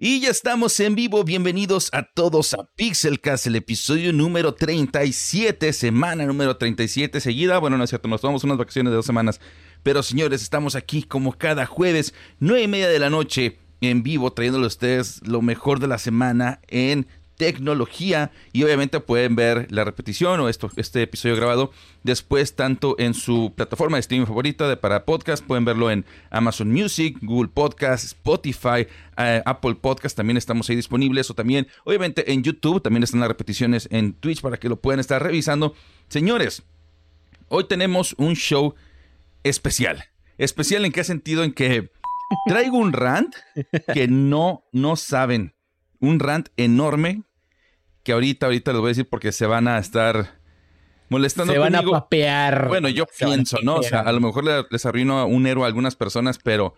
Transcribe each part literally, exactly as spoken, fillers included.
Y ya estamos en vivo, bienvenidos a todos a Pixelcast, el episodio número treinta y siete, semana número treinta y siete seguida. Bueno, no es cierto, nos tomamos unas vacaciones de dos semanas, pero señores, estamos aquí como cada jueves, nueve y media de la noche, en vivo, trayéndole a ustedes lo mejor de la semana en tecnología, y obviamente pueden ver la repetición o esto, este episodio grabado después tanto en su plataforma de streaming favorita de para podcast. Pueden verlo en Amazon Music, Google Podcast, Spotify, uh, Apple Podcast, también estamos ahí disponibles, o también obviamente en YouTube, también están las repeticiones en Twitch para que lo puedan estar revisando. Señores, hoy tenemos un show especial. ¿Especial en qué sentido? En que traigo un rant que no, no saben. Un rant enorme que ahorita, ahorita les voy a decir porque se van a estar molestando Se van conmigo. a papear. Bueno, yo se pienso, ¿no? O sea, a lo mejor les arruino un héroe a algunas personas, pero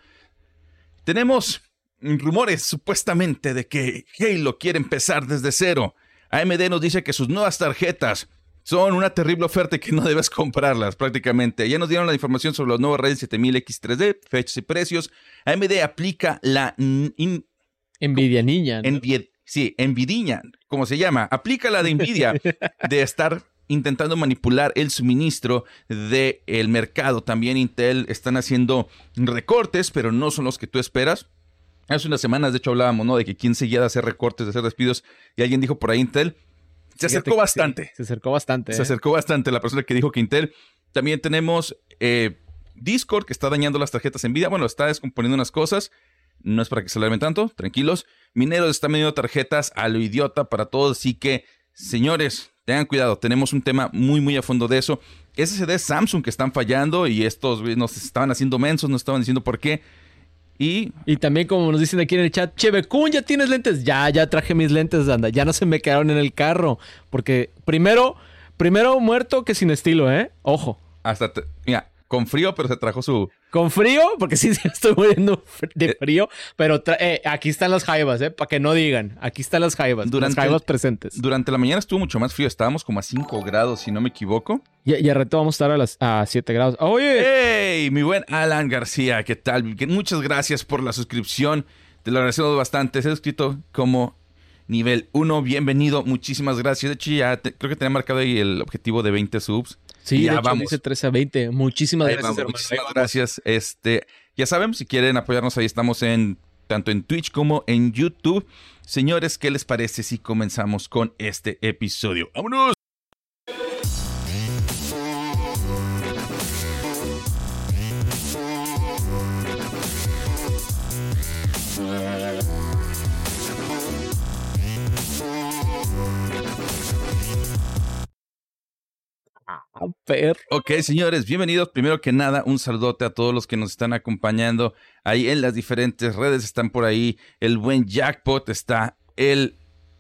tenemos rumores supuestamente de que Halo quiere empezar desde cero. A M D nos dice que sus nuevas tarjetas son una terrible oferta y que no debes comprarlas prácticamente. Ya nos dieron la información sobre los nuevos Ryzen siete mil X tres D, fechas y precios. A M D aplica la... In- Envidia niña, ¿no? Envi- sí, envidiña, como se llama. Aplica la de Nvidia de estar intentando manipular el suministro del mercado. También Intel están haciendo recortes, pero no son los que tú esperas. Hace unas semanas, de hecho, hablábamos, ¿no? De que quién seguía de hacer recortes, de hacer despidos. Y alguien dijo por ahí, Intel se acercó Fíjate, bastante. Sí, se acercó bastante. Se ¿eh? acercó bastante la persona que dijo que Intel. También tenemos eh, Discord, que está dañando las tarjetas Nvidia. Bueno, está descomponiendo unas cosas. No es para que se alarmen tanto, tranquilos. Mineros están vendiendo tarjetas a lo idiota para todos, así que, señores, tengan cuidado. Tenemos un tema muy, muy a fondo de eso. S S D Samsung que están fallando y estos nos estaban haciendo mensos, nos estaban diciendo por qué. Y... y también, como nos dicen aquí en el chat, Chevecún, ¿ya tienes lentes? Ya, ya traje mis lentes, anda. Ya no se me quedaron en el carro. Porque primero, primero muerto que sin estilo, ¿eh? Ojo. Hasta, te, mira, con frío, pero se trajo su... Con frío, porque sí, sí estoy muriendo de frío. Pero tra- eh, aquí están las jaivas, ¿eh? Para que no digan. Aquí están las jaivas. Durante las jaivas el, presentes. Durante la mañana estuvo mucho más frío. Estábamos como a cinco grados, si no me equivoco. Y, y al rato vamos a estar a las a siete grados. ¡Oye! ¡Hey! Mi buen Alan García, ¿qué tal? Muchas gracias por la suscripción. Te lo agradecemos bastante. Se ha suscrito como nivel uno. Bienvenido. Muchísimas gracias. De hecho, ya te, creo que tenía marcado ahí el objetivo de veinte subs. Sí, ya de hecho, vamos. dice trece a veinte. Muchísimas Ahí gracias, vamos, hermano. muchísimas gracias. Este, ya saben, si quieren apoyarnos ahí, estamos en tanto en Twitch como en YouTube. Señores, ¿qué les parece si comenzamos con este episodio? ¡Vámonos! Ah, perro. Ok, señores, bienvenidos. Primero que nada, un saludote a todos los que nos están acompañando ahí en las diferentes redes. Están por ahí el buen Jackpot, está el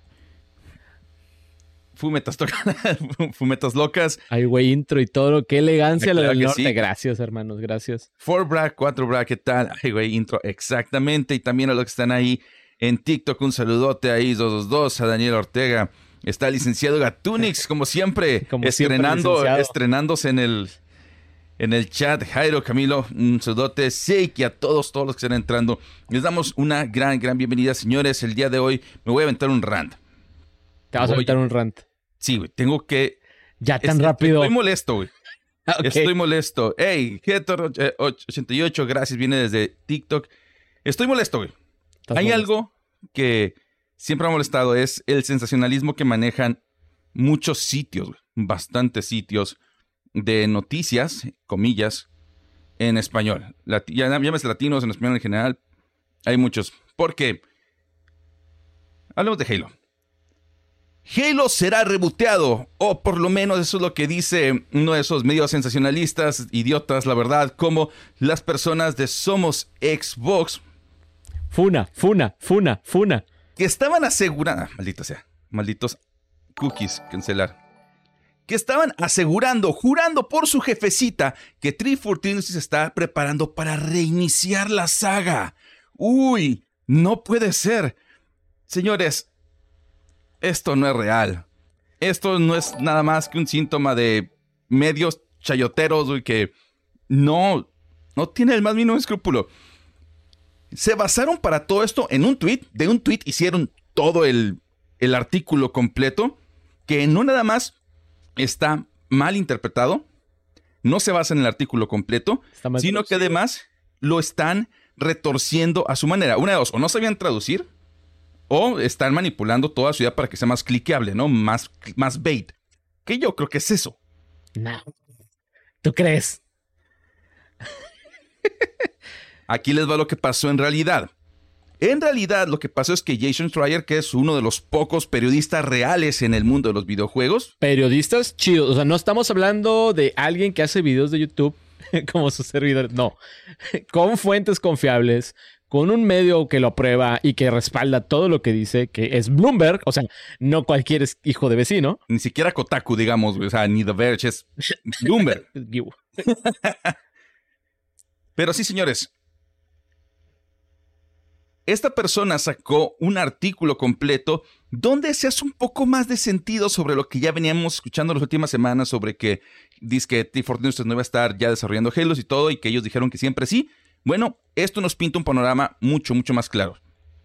Fumetas, Fumetas Locas. Ay, güey, intro y todo. Qué elegancia la Claro del que norte. sí. Gracias, hermanos, gracias. cuatro Bra, cuatro Bra, ¿qué tal? Ay, güey, intro, exactamente. Y también a los que están ahí en TikTok, un saludote ahí, dos dos dos, a Daniel Ortega. Está el licenciado Gatunix, como siempre, Como estrenando, siempre, estrenándose en el, en el chat. Jairo, Camilo, un saludote. Sí, y a todos, todos los que están entrando. Les damos una gran, gran bienvenida, señores. El día de hoy me voy a aventar un rant. Te vas a Voy- aventar un rant. Sí, güey, tengo que... Ya tan es- rápido. Estoy molesto, güey. Ah, ok. Estoy molesto. Hey, Getor ochenta y ocho, gracias, viene desde TikTok. Estoy molesto, güey. Estás Hay molesto. algo que siempre me ha molestado, es el sensacionalismo que manejan muchos sitios, güey, bastantes sitios de noticias, comillas, en español. Lati- ya llámese latinos, en español en general, hay muchos. ¿Por qué? Hablemos de Halo. Halo será reboteado, o por lo menos eso es lo que dice uno de esos medios sensacionalistas, idiotas, la verdad, como las personas de Somos Xbox, Funa, funa, funa, funa. que estaban asegurando, maldita sea, malditos cookies, cancelar, que estaban asegurando, jurando por su jefecita, que trescientos catorce se está preparando para reiniciar la saga. Uy, no puede ser. Señores, esto no es real. Esto no es nada más que un síntoma de medios chayoteros, güey, que no, no tiene el más mínimo escrúpulo. Se basaron para todo esto en un tweet. De un tweet hicieron todo el, el artículo completo, que no nada más está mal interpretado, no se basa en el artículo completo, sino que además lo están retorciendo a su manera. Una de dos, o no sabían traducir, o están manipulando toda su idea para que sea más cliqueable, ¿no? Más, más bait. Que yo creo que es eso. No. ¿Tú crees? Aquí les va lo que pasó en realidad. En realidad, lo que pasó es que Jason Schreier, que es uno de los pocos periodistas reales en el mundo de los videojuegos. Periodistas chidos. O sea, no estamos hablando de alguien que hace videos de YouTube como su servidor. No. Con fuentes confiables, con un medio que lo aprueba y que respalda todo lo que dice, que es Bloomberg. O sea, no cualquier hijo de vecino. Ni siquiera Kotaku, digamos. O sea, ni The Verge, es Bloomberg. Pero sí, señores. Esta persona sacó un artículo completo donde se hace un poco más de sentido sobre lo que ya veníamos escuchando las últimas semanas, sobre que dice que tres cuarenta Industries no iba a estar ya desarrollando Halo y todo, y que ellos dijeron que siempre sí. Bueno, esto nos pinta un panorama mucho, mucho más claro.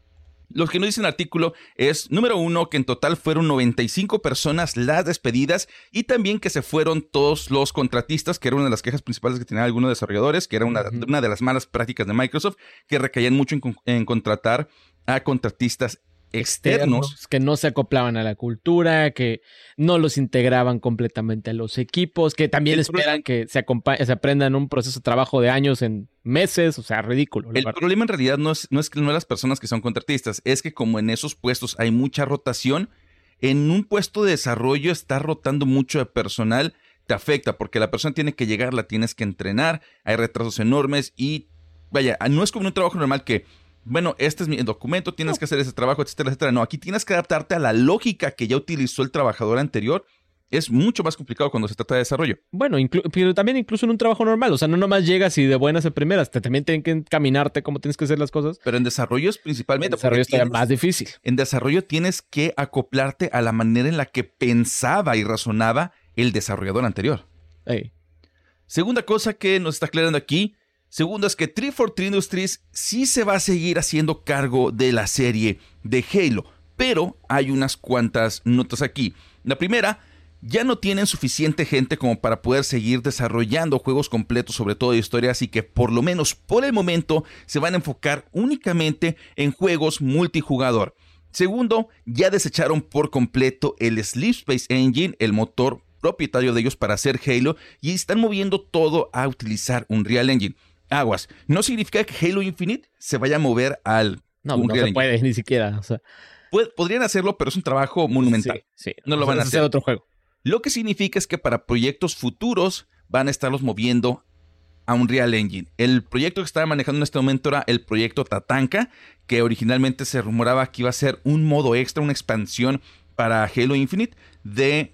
Lo que nos dice el artículo es, número uno, que en total fueron noventa y cinco personas las despedidas y también que se fueron todos los contratistas, que era una de las quejas principales que tenían algunos desarrolladores, que era una, uh-huh. una de las malas prácticas de Microsoft, que recaían mucho en, en contratar a contratistas externos. externos. Que no se acoplaban a la cultura, que no los integraban completamente a los equipos, que también el esperan problema, que se, acompa- se aprendan un proceso de trabajo de años en meses, o sea, ridículo. El verdad. problema en realidad no es, no es que no las personas que son contratistas, es que como en esos puestos hay mucha rotación, en un puesto de desarrollo estar rotando mucho de personal te afecta, porque la persona tiene que llegar, la tienes que entrenar, hay retrasos enormes y vaya, no es como un trabajo normal que bueno, este es mi documento, tienes no. que hacer ese trabajo, etcétera, etcétera. No, aquí tienes que adaptarte a la lógica que ya utilizó el trabajador anterior. Es mucho más complicado cuando se trata de desarrollo. Bueno, inclu- pero también incluso en un trabajo normal. O sea, no nomás llegas y de buenas a primeras. Te también tienen que encaminarte cómo tienes que hacer las cosas. Pero en desarrollo es principalmente. En desarrollo es todavía más difícil. En desarrollo tienes que acoplarte a la manera en la que pensaba y razonaba el desarrollador anterior. Hey. Segunda cosa que nos está aclarando aquí. Segundo es que tres cuarenta y tres Industries sí se va a seguir haciendo cargo de la serie de Halo, pero hay unas cuantas notas aquí. La primera, ya no tienen suficiente gente como para poder seguir desarrollando juegos completos, sobre todo de historia, así que por lo menos por el momento se van a enfocar únicamente en juegos multijugador. Segundo, ya desecharon por completo el Sleep Space Engine, el motor propietario de ellos para hacer Halo, y están moviendo todo a utilizar Unreal Engine. Aguas, no significa que Halo Infinite se vaya a mover al No, no se puede ni siquiera. O sea. Pod- podrían hacerlo, pero es un trabajo monumental. Sí, sí. No lo o sea, van a hacer. otro juego. Lo que significa es que para proyectos futuros van a estarlos moviendo a Unreal Engine. El proyecto que estaba manejando en este momento era el proyecto Tatanka, que originalmente se rumoraba que iba a ser un modo extra, una expansión para Halo Infinite de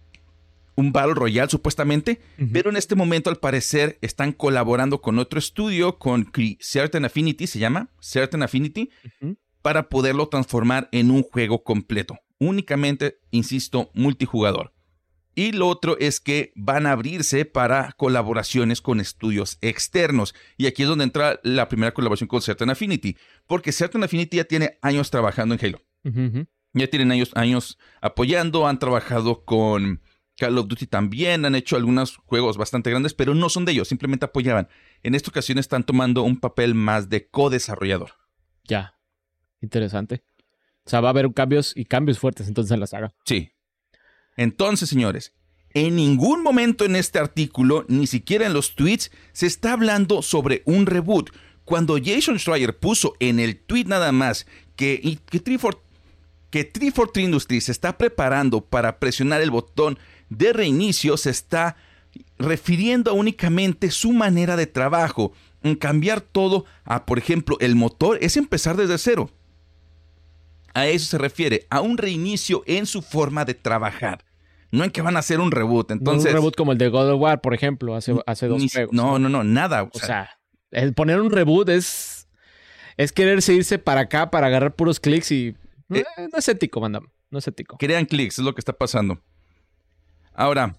un Battle Royale supuestamente, uh-huh. pero en este momento al parecer están colaborando con otro estudio, con Certain Affinity, se llama Certain Affinity, uh-huh. para poderlo transformar en un juego completo. Únicamente, insisto, multijugador. Y lo otro es que van a abrirse para colaboraciones con estudios externos. Y aquí es donde entra la primera colaboración con Certain Affinity, porque Certain Affinity ya tiene años trabajando en Halo. Uh-huh. Ya tienen años, años apoyando, han trabajado con Call of Duty también, han hecho algunos juegos bastante grandes, pero no son de ellos, simplemente apoyaban. En esta ocasión están tomando un papel más de co-desarrollador. Ya, interesante. O sea, va a haber cambios y cambios fuertes entonces en la saga. Sí. Entonces, señores, en ningún momento en este artículo, ni siquiera en los tweets, se está hablando sobre un reboot. Cuando Jason Schreier puso en el tweet nada más que, que tres cuarenta y tres Industries se está preparando para presionar el botón de reinicio, se está refiriendo a únicamente su manera de trabajo. En cambiar todo a, por ejemplo, el motor es empezar desde cero. A eso se refiere, a un reinicio en su forma de trabajar. No en que van a hacer un reboot. Entonces, un reboot como el de God of War, por ejemplo, hace, hace dos ni, juegos. No, no, no, nada. O, o sea, sea, el poner un reboot es, es quererse irse para acá para agarrar puros clics y... Eh, no es ético, mandam. No es ético. Crean clics, es lo que está pasando. Ahora,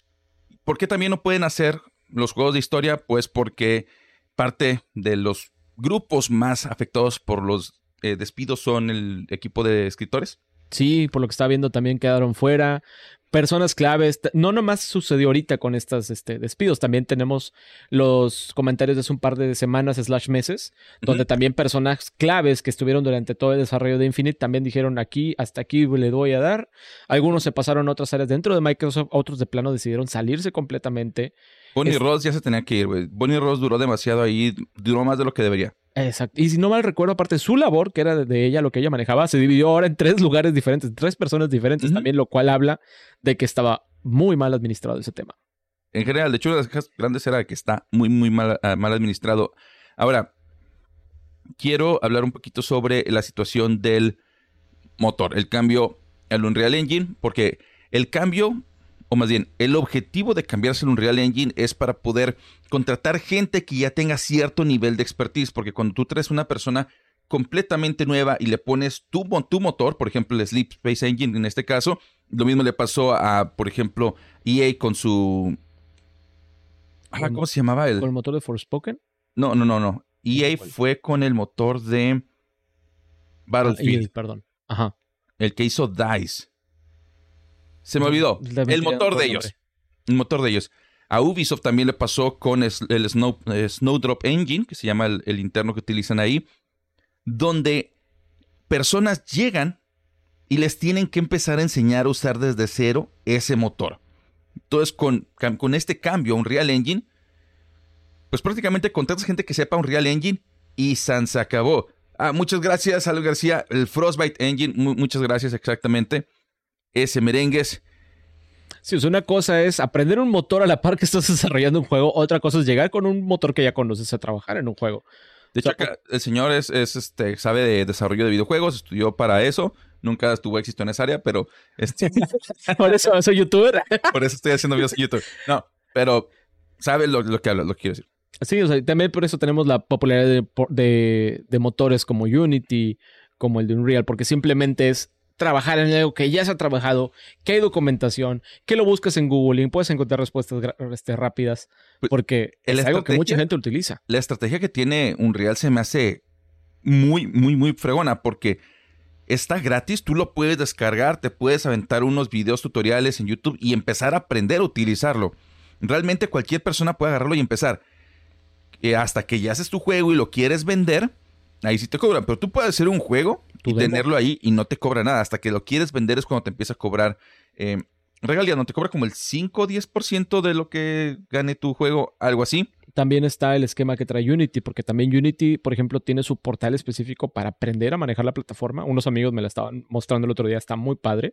¿por qué también no pueden hacer los juegos de historia? Pues porque parte de los grupos más afectados por los eh, despidos son el equipo de escritores. Sí, por lo que está viendo también quedaron fuera. Personas claves, no nomás sucedió ahorita con estos este, despidos, también tenemos los comentarios de hace un par de semanas slash meses, donde uh-huh. también personas claves que estuvieron durante todo el desarrollo de Infinite también dijeron aquí, hasta aquí le doy a dar. Algunos se pasaron a otras áreas dentro de Microsoft, otros de plano decidieron salirse completamente. Bonnie es... Ross ya se tenía que ir, güey. Bonnie Ross duró demasiado ahí, duró más de lo que debería. Exacto. Y si no mal recuerdo, aparte su labor, que era de ella, lo que ella manejaba, se dividió ahora en tres lugares diferentes, tres personas diferentes uh-huh. también, lo cual habla de que estaba muy mal administrado ese tema. En general, de hecho, una de las quejas grandes era que está muy, muy mal, uh, mal administrado. Ahora, quiero hablar un poquito sobre la situación del motor, el cambio al Unreal Engine, porque el cambio, o más bien, el objetivo de cambiarse al Unreal Engine es para poder contratar gente que ya tenga cierto nivel de expertise, porque cuando tú traes una persona completamente nueva y le pones tu, tu motor, por ejemplo, el Sleep Space Engine en este caso, lo mismo le pasó a, por ejemplo, E A con su... Ah, ¿cómo se llamaba? El... ¿Con el motor de Forspoken? No, no, no, no. E A fue con el motor de Battlefield. Ah, E A, perdón. Ajá. El que hizo DICE. Se me olvidó. El motor de ellos. El motor de ellos. A Ubisoft también le pasó con el Snow, eh, Snowdrop Engine, que se llama el, el interno que utilizan ahí, donde personas llegan y les tienen que empezar a enseñar a usar desde cero ese motor. Entonces, con, con este cambio a Unreal Engine, pues prácticamente contratas gente que sepa Unreal Engine y san se acabó. Ah, muchas gracias, Alex García. El Frostbite Engine, mu- muchas gracias exactamente. Ese merengues. Sí, o sea, una cosa es aprender un motor a la par que estás desarrollando un juego. Otra cosa es llegar con un motor que ya conoces a trabajar en un juego. De hecho, acá, el señor es, es este, sabe de desarrollo de videojuegos, estudió para eso. Nunca tuvo éxito en esa área, pero... Este, por eso soy youtuber. Por eso estoy haciendo videos en YouTube. No, pero sabe lo, lo que habla, lo que quiero decir. Sí, o sea, también por eso tenemos la popularidad de, de, de motores como Unity, como el de Unreal, porque simplemente es trabajar en algo que ya se ha trabajado, que hay documentación, que lo buscas en Google y puedes encontrar respuestas este, rápidas, porque es algo que mucha gente utiliza. La estrategia que tiene Unreal se me hace muy, muy, muy fregona, porque está gratis, tú lo puedes descargar, te puedes aventar unos videos tutoriales en YouTube y empezar a aprender a utilizarlo. Realmente cualquier persona puede agarrarlo y empezar. Eh, hasta que ya haces tu juego y lo quieres vender, ahí sí te cobran. Pero tú puedes hacer un juego y demo? tenerlo ahí y no te cobra nada. Hasta que lo quieres vender es cuando te empieza a cobrar eh, regalías. No te cobra como el cinco o diez por ciento de lo que gane tu juego, algo así. También está el esquema que trae Unity, porque también Unity, por ejemplo, tiene su portal específico para aprender a manejar la plataforma. Unos amigos me la estaban mostrando el otro día, está muy padre.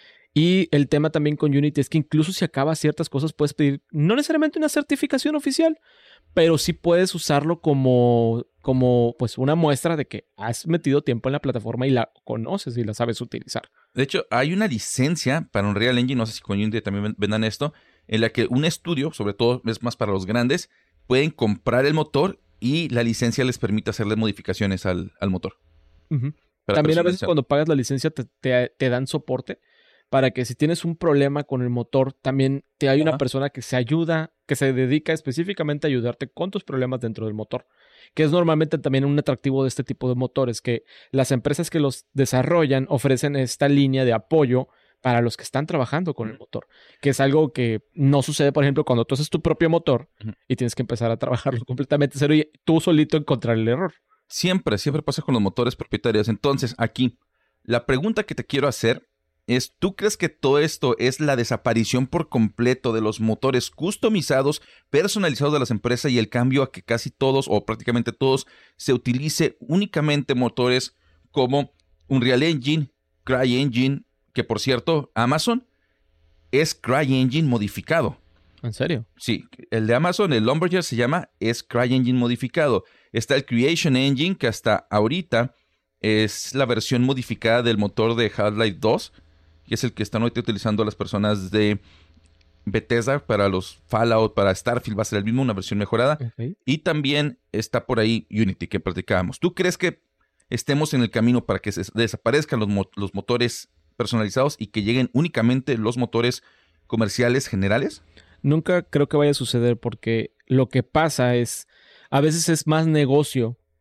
Y el tema también con Unity es que incluso si acabas ciertas cosas puedes pedir, no necesariamente una certificación oficial, pero sí puedes usarlo como, como pues una muestra de que has metido tiempo en la plataforma y la conoces y la sabes utilizar. De hecho, hay una licencia para Unreal Engine, no sé si con Unity también vendan esto, en la que un estudio, sobre todo es más para los grandes, pueden comprar el motor y la licencia les permite hacerle modificaciones al, al motor. Uh-huh. También a veces cuando pagas la licencia te, te, te dan soporte para que si tienes un problema con el motor, también te hay una uh-huh. persona que se ayuda, que se dedica específicamente a ayudarte con tus problemas dentro del motor, que es normalmente también un atractivo de este tipo de motores, que las empresas que los desarrollan ofrecen esta línea de apoyo para los que están trabajando con uh-huh. el motor, que es algo que no sucede, por ejemplo, cuando tú haces tu propio motor uh-huh. y tienes que empezar a trabajarlo completamente cero y tú solito encontrar el error. Siempre, siempre pasa con los motores propietarios. Entonces, aquí, la pregunta que te quiero hacer es, ¿tú crees que todo esto es la desaparición por completo de los motores customizados, personalizados de las empresas y el cambio a que casi todos o prácticamente todos se utilice únicamente motores como Unreal Engine, CryEngine, que por cierto, Amazon es CryEngine modificado? ¿En serio? Sí, el de Amazon, el Lumberjack se llama, es CryEngine modificado. Está el Creation Engine, que hasta ahorita es la versión modificada del motor de Half-Life dos, que es el que están ahorita utilizando las personas de Bethesda para los Fallout, para Starfield, va a ser el mismo, una versión mejorada. Okay. Y también está por ahí Unity, que platicábamos. ¿Tú crees que estemos en el camino para que se desaparezcan los, mo- los motores personalizados y que lleguen únicamente los motores comerciales generales? Nunca creo que vaya a suceder, porque lo que pasa es, a veces es más negocio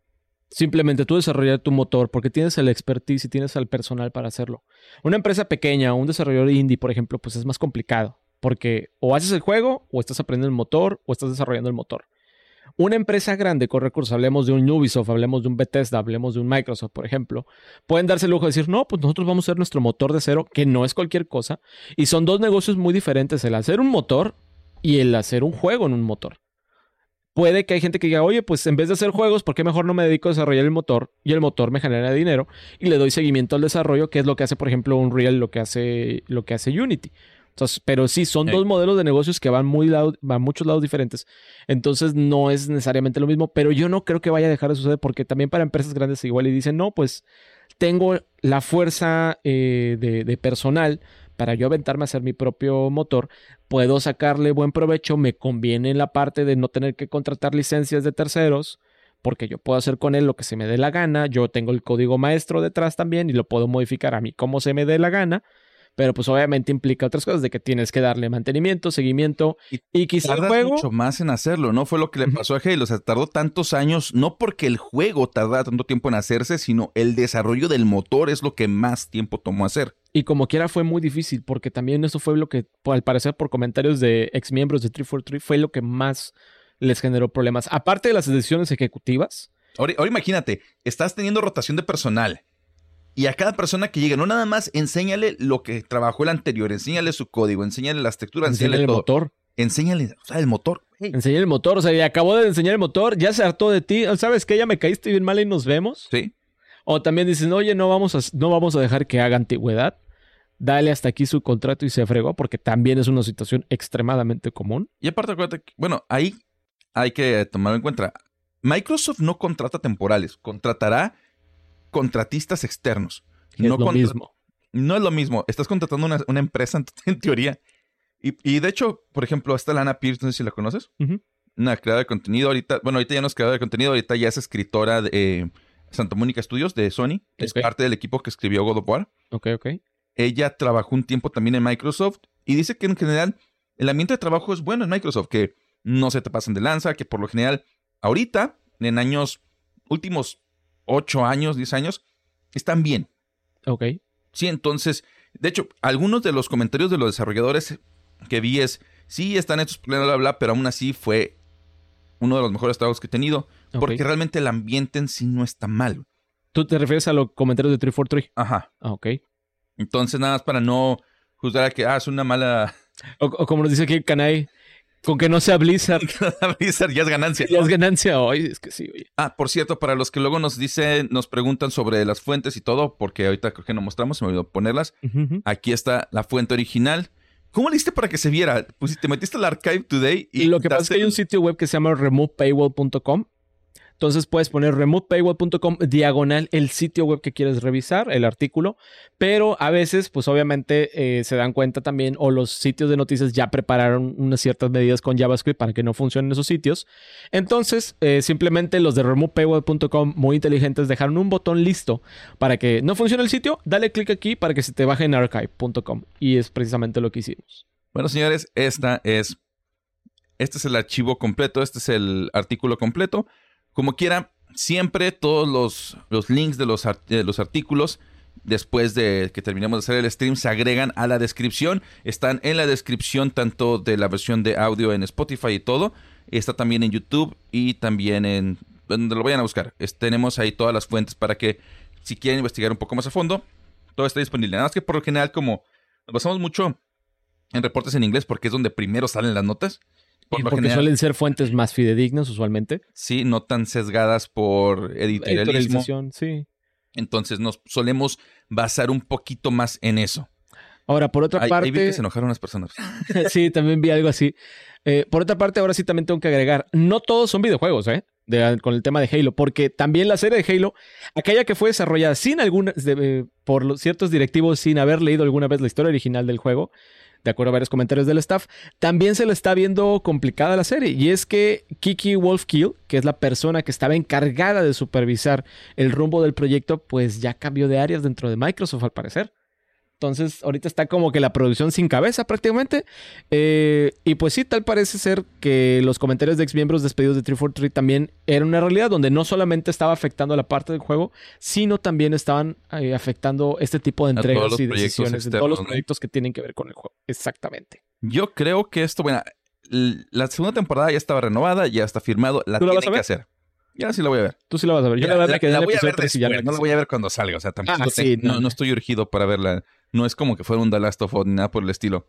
Simplemente tú desarrollar tu motor porque tienes el expertise y tienes el personal para hacerlo. Una empresa pequeña, un desarrollador indie, por ejemplo, pues es más complicado. Porque o haces el juego, o estás aprendiendo el motor, o estás desarrollando el motor. Una empresa grande con recursos, hablemos de un Ubisoft, hablemos de un Bethesda, hablemos de un Microsoft, por ejemplo, pueden darse el lujo de decir, no, pues nosotros vamos a hacer nuestro motor de cero, que no es cualquier cosa. Y son dos negocios muy diferentes, el hacer un motor y el hacer un juego en un motor. Puede que hay gente que diga, oye, pues en vez de hacer juegos, ¿por qué mejor no me dedico a desarrollar el motor? Y el motor me genera dinero y le doy seguimiento al desarrollo, que es lo que hace, por ejemplo, Unreal, lo que hace, lo que hace Unity. Entonces, pero sí, son sí. dos modelos de negocios que van, muy lado, van a muchos lados diferentes. Entonces, no es necesariamente lo mismo, pero yo no creo que vaya a dejar de suceder porque también para empresas grandes igual y dicen, no, pues tengo la fuerza eh, de, de personal para yo aventarme a hacer mi propio motor, puedo sacarle buen provecho, me conviene en la parte de no tener que contratar licencias de terceros, porque yo puedo hacer con él lo que se me dé la gana, yo tengo el código maestro detrás también y lo puedo modificar a mí como se me dé la gana, pero pues obviamente implica otras cosas de que tienes que darle mantenimiento, seguimiento y, y quizá el juego... mucho más en hacerlo, ¿no? Fue lo que le pasó a Halo, o sea, tardó tantos años, no porque el juego tardara tanto tiempo en hacerse, sino el desarrollo del motor es lo que más tiempo tomó hacer. Y como quiera fue muy difícil, porque también eso fue lo que, al parecer por comentarios de ex miembros de trescientos cuarenta y tres, fue lo que más les generó problemas. Aparte de las decisiones ejecutivas. Ahora, ahora imagínate, estás teniendo rotación de personal. Y a cada persona que llegue, no nada más enséñale lo que trabajó el anterior, enséñale su código, enséñale las texturas, enséñale, enséñale el todo. motor. Enséñale, o sea, el motor. Hey. Enséñale el motor, o sea, y acabó de enseñar el motor, ya se hartó de ti, ¿sabes qué? Ya me caíste bien mal y nos vemos. Sí. O también dicen, oye, no vamos a, no vamos a dejar que haga antigüedad. Dale hasta aquí su contrato y se fregó, porque también es una situación extremadamente común. Y aparte, acuérdate, que, bueno, ahí hay que tomarlo en cuenta. Microsoft no contrata temporales, contratará contratistas externos. Es no lo contra... mismo. No es lo mismo. Estás contratando una, una empresa en, en teoría. Y, y de hecho, por ejemplo, está Lana Pierce, no sé si la conoces. Uh-huh. Una creadora de contenido. Ahorita, bueno, ahorita ya no es creadora de contenido, ahorita ya es escritora de eh, Santa Mónica Studios, de Sony. Okay. Es parte del equipo que escribió God of War. Ok, ok. Ella trabajó un tiempo también en Microsoft y dice que en general el ambiente de trabajo es bueno en Microsoft, que no se te pasan de lanza, que por lo general ahorita, en años, últimos ocho años, diez años, están bien. Ok. Sí, entonces, de hecho, algunos de los comentarios de los desarrolladores que vi es, sí, están estos problemas, bla, bla, bla, pero aún así fue uno de los mejores trabajos que he tenido, okay. Porque realmente el ambiente en sí no está mal. ¿Tú te refieres a los comentarios de trescientos cuarenta y tres? Ajá. Ah, ok. Entonces, nada más para no juzgar a que, ah, es una mala... O, o como nos dice aquí el Canay, con que no sea Blizzard. Blizzard ya es ganancia. Ya es ganancia hoy, es que sí, oye. Ah, por cierto, para los que luego nos dicen, nos preguntan sobre las fuentes y todo, porque ahorita creo que no mostramos, se me olvidó ponerlas. Uh-huh. Aquí está la fuente original. ¿Cómo le hiciste para que se viera? Pues te metiste al Archive Today y... y lo que pasa es que hay un sitio web que se llama remove paywall punto com. Entonces puedes poner remove paywall punto com diagonal el sitio web que quieres revisar, el artículo, pero a veces pues obviamente eh, se dan cuenta también o los sitios de noticias ya prepararon unas ciertas medidas con JavaScript para que no funcionen esos sitios. Entonces eh, simplemente los de remove paywall punto com muy inteligentes dejaron un botón listo para que no funcione el sitio, dale clic aquí para que se te baje en archive punto com y es precisamente lo que hicimos. Bueno señores, esta es, este es el archivo completo, este es el artículo completo. Como quiera, siempre todos los, los links de los, art- de los artículos, después de que terminemos de hacer el stream, se agregan a la descripción. Están en la descripción tanto de la versión de audio en Spotify y todo. Está también en YouTube y también en... donde lo vayan a buscar. Es, tenemos ahí todas las fuentes para que, si quieren investigar un poco más a fondo, todo está disponible. Nada más que por lo general, como nos basamos mucho en reportes en inglés, porque es donde primero salen las notas. Por porque general, suelen ser fuentes más fidedignas usualmente. Sí, no tan sesgadas por editorialismo. Sí. Entonces nos solemos basar un poquito más en eso. Ahora, por otra ahí, parte... Ahí vi que se enojaron las personas. Sí, también vi algo así. Eh, por otra parte, ahora sí también tengo que agregar, no todos son videojuegos, ¿eh? De, con el tema de Halo, porque también la serie de Halo, aquella que fue desarrollada sin alguna, de, eh, por los ciertos directivos, sin haber leído alguna vez la historia original del juego, de acuerdo a varios comentarios del staff, también se le está viendo complicada la serie. Y es que Kiki Wolfkill, que es la persona que estaba encargada de supervisar el rumbo del proyecto, pues ya cambió de áreas dentro de Microsoft al parecer. Entonces, ahorita está como que la producción sin cabeza prácticamente. Eh, y pues sí, tal parece ser que los comentarios de ex miembros despedidos de trescientos cuarenta y tres también eran una realidad donde no solamente estaba afectando la parte del juego, sino también estaban eh, afectando este tipo de entregas y decisiones en todos los proyectos, ¿no?, que tienen que ver con el juego. Exactamente. Yo creo que esto, bueno, la segunda temporada ya estaba renovada, ya está firmado, la tienen que hacer. Ya sí la voy a ver. Tú sí la vas a ver. Yo la, la verdad me quedé en el episodio tres y ya no la voy a ver cuando salga. O sea, tampoco ah, sí, te, no, no, no estoy urgido para verla. No es como que fuera un The Last of Us ni nada por el estilo.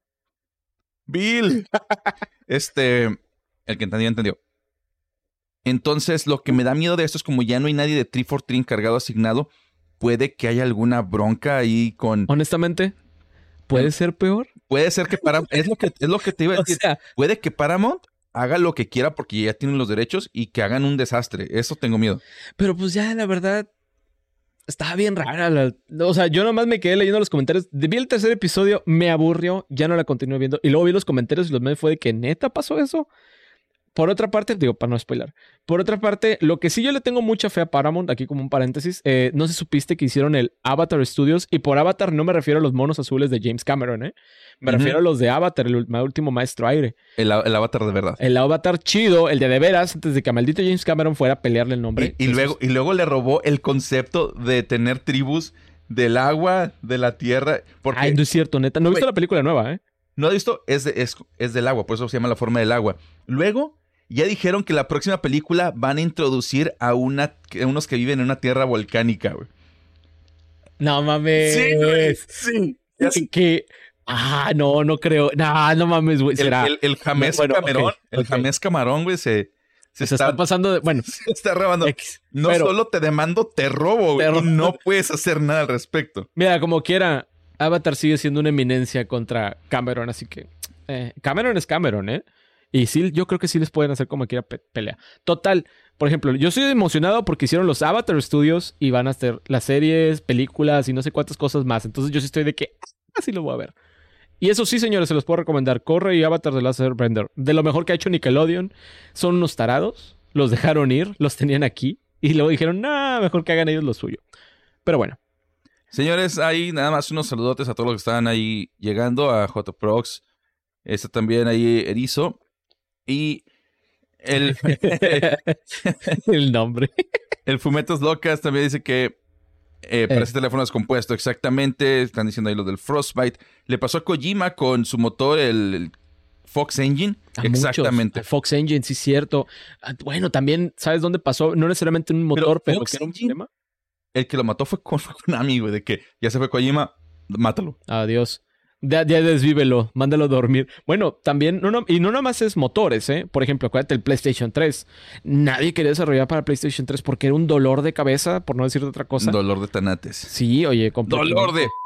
Bill. este, el que entendió, entendió. Entonces, lo que me da miedo de esto es como ya no hay nadie de trescientos cuarenta y tres encargado asignado, puede que haya alguna bronca ahí con... Honestamente, ¿puede ¿Eh? ser peor? Puede ser que Paramount... es, lo que, es lo que te iba a decir. O sea, puede que Paramount haga lo que quiera porque ya tienen los derechos y que hagan un desastre. Eso tengo miedo. Pero pues ya, la verdad, estaba bien rara. La... O sea, yo nomás me quedé leyendo los comentarios. Vi el tercer episodio, me aburrió, ya no la continué viendo. Y luego vi los comentarios y los memes fue de que neta pasó eso. Por otra parte, digo, para no spoiler. Por otra parte, lo que sí yo le tengo mucha fe a Paramount, aquí como un paréntesis, eh, no sé si supiste que hicieron el Avatar Studios, y por Avatar no me refiero a los monos azules de James Cameron, ¿eh? Me uh-huh. refiero a los de Avatar, el último maestro aire. El, el Avatar de verdad. El Avatar chido, el de de veras, antes de que a maldito James Cameron fuera a pelearle el nombre. Y, y, luego, y luego le robó el concepto de tener tribus del agua, de la tierra. Porque... Ay, no es cierto, neta. No he visto Wait, la película nueva, ¿eh? No he visto, es, de, es, es del agua, por eso se llama La Forma del Agua. Luego... ya dijeron que la próxima película van a introducir a, una, a unos que viven en una tierra volcánica, güey. No mames. Sí, güey. Sí. Es que... Ah, no, no creo. No, no mames, güey. ¿Será? El, el, el James bueno, Camarón, okay, el okay. James Camarón, güey, se... Se, se está, está pasando de... Bueno. Se está robando. X, no pero, solo te demando, te robo, güey. Te no puedes hacer nada al respecto. Mira, como quiera, Avatar sigue siendo una eminencia contra Cameron, así que... Eh, Cameron es Cameron, ¿eh? Y sí, yo creo que sí les pueden hacer como quiera pe- pelea. Total, por ejemplo, yo estoy emocionado porque hicieron los Avatar Studios y van a hacer las series, películas y no sé cuántas cosas más. Entonces yo sí estoy de que así lo voy a ver. Y eso sí, señores, se los puedo recomendar. Korra y Avatar de Last Airbender. De lo mejor que ha hecho Nickelodeon. Son unos tarados. Los dejaron ir, los tenían aquí. Y luego dijeron, nah, mejor que hagan ellos lo suyo. Pero bueno. Señores, ahí nada más unos saludotes a todos los que están ahí llegando. A J Prox. Este también ahí, Erizo. Y el... el nombre. El Fumetos Locas también dice que eh, para eh. ese teléfono descompuesto, exactamente. Están diciendo ahí lo del Frostbite. Le pasó a Kojima con su motor, el, el Fox Engine. A exactamente. Muchos. Fox Engine, sí, cierto. Bueno, también, ¿sabes dónde pasó? No necesariamente un motor, pero, pero que era un problema. El que lo mató fue con un amigo, de que ya se fue Kojima, mátalo. Adiós. Ya, ya desvívelo, mándalo a dormir. Bueno, también, no, no, y no nomás es motores, ¿eh? Por ejemplo, acuérdate el PlayStation tres. Nadie quería desarrollar para PlayStation tres porque era un dolor de cabeza, por no decir otra cosa. Un dolor de tanates. Sí, oye, completamente. Dolor de...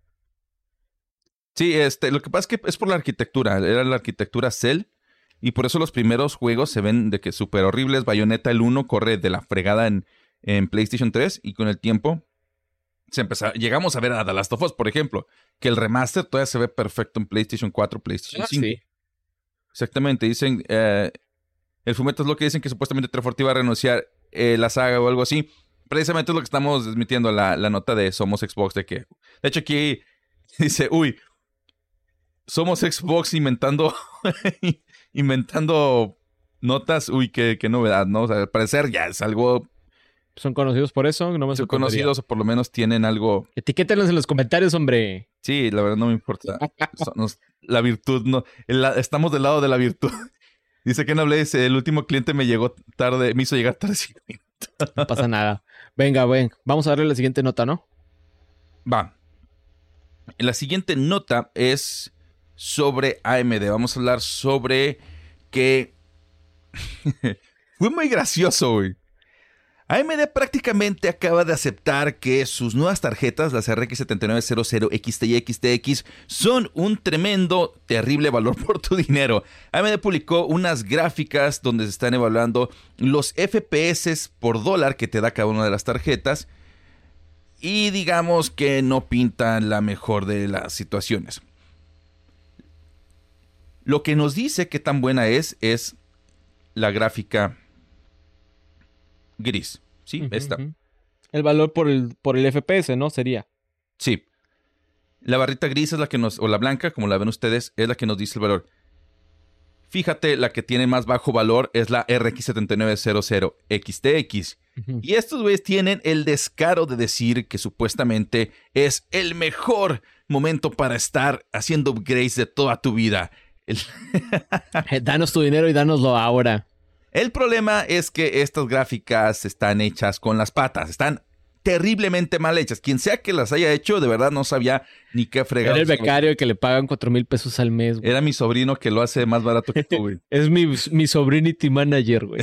Sí, este, lo que pasa es que es por la arquitectura. Era la arquitectura Cell. Y por eso los primeros juegos se ven de que súper horribles. Bayonetta el uno corre de la fregada en, en PlayStation tres. Y con el tiempo... Se empezó, llegamos a ver a The Last of Us, por ejemplo, que el remaster todavía se ve perfecto en PlayStation cuatro, PlayStation cinco. Sí. Exactamente, dicen, eh, el Fumeto es lo que dicen que supuestamente trescientos cuarenta iba a renunciar eh, la saga o algo así. Precisamente es lo que estamos desmitiendo la, la nota de Somos Xbox, de que, de hecho aquí dice, uy, Somos Xbox inventando, inventando notas, uy, qué, qué novedad, ¿no? O sea, al parecer ya es algo... ¿Son conocidos por eso? No me Son conocidos o por lo menos tienen algo... Etiquétenlos en los comentarios, hombre. Sí, la verdad no me importa. Nos, la virtud no... La, estamos del lado de la virtud. Dice que no hablé, dice, el último cliente me llegó tarde, me hizo llegar tarde cinco minutos. No pasa nada. Venga, ven, vamos a darle la siguiente nota, ¿no? Va. La siguiente nota es sobre A M D. Vamos a hablar sobre que... Fue muy gracioso, güey. A M D prácticamente acaba de aceptar que sus nuevas tarjetas, las R X setenta y nueve cero cero X T y X T X, son un tremendo, terrible valor por tu dinero. A M D publicó unas gráficas donde se están evaluando los F P S por dólar que te da cada una de las tarjetas y digamos que no pintan la mejor de las situaciones. Lo que nos dice qué tan buena es, es la gráfica gris. Sí, uh-huh, esta. Uh-huh. El valor por el, por el F P S, ¿no? Sería. Sí. La barrita gris es la que nos, o la blanca, como la ven ustedes, es la que nos dice el valor. Fíjate, la que tiene más bajo valor es la R X setenta y nueve cero cero X T X. Uh-huh. Y estos güeyes tienen el descaro de decir que supuestamente es el mejor momento para estar haciendo upgrades de toda tu vida. El... Danos tu dinero y dánoslo ahora. El problema es que estas gráficas están hechas con las patas. Están terriblemente mal hechas. Quien sea que las haya hecho, de verdad no sabía ni qué fregar. Era el becario que le pagan cuatro mil pesos al mes, güey. Era mi sobrino que lo hace más barato que tú, güey. Es mi, mi sobrinity manager, güey.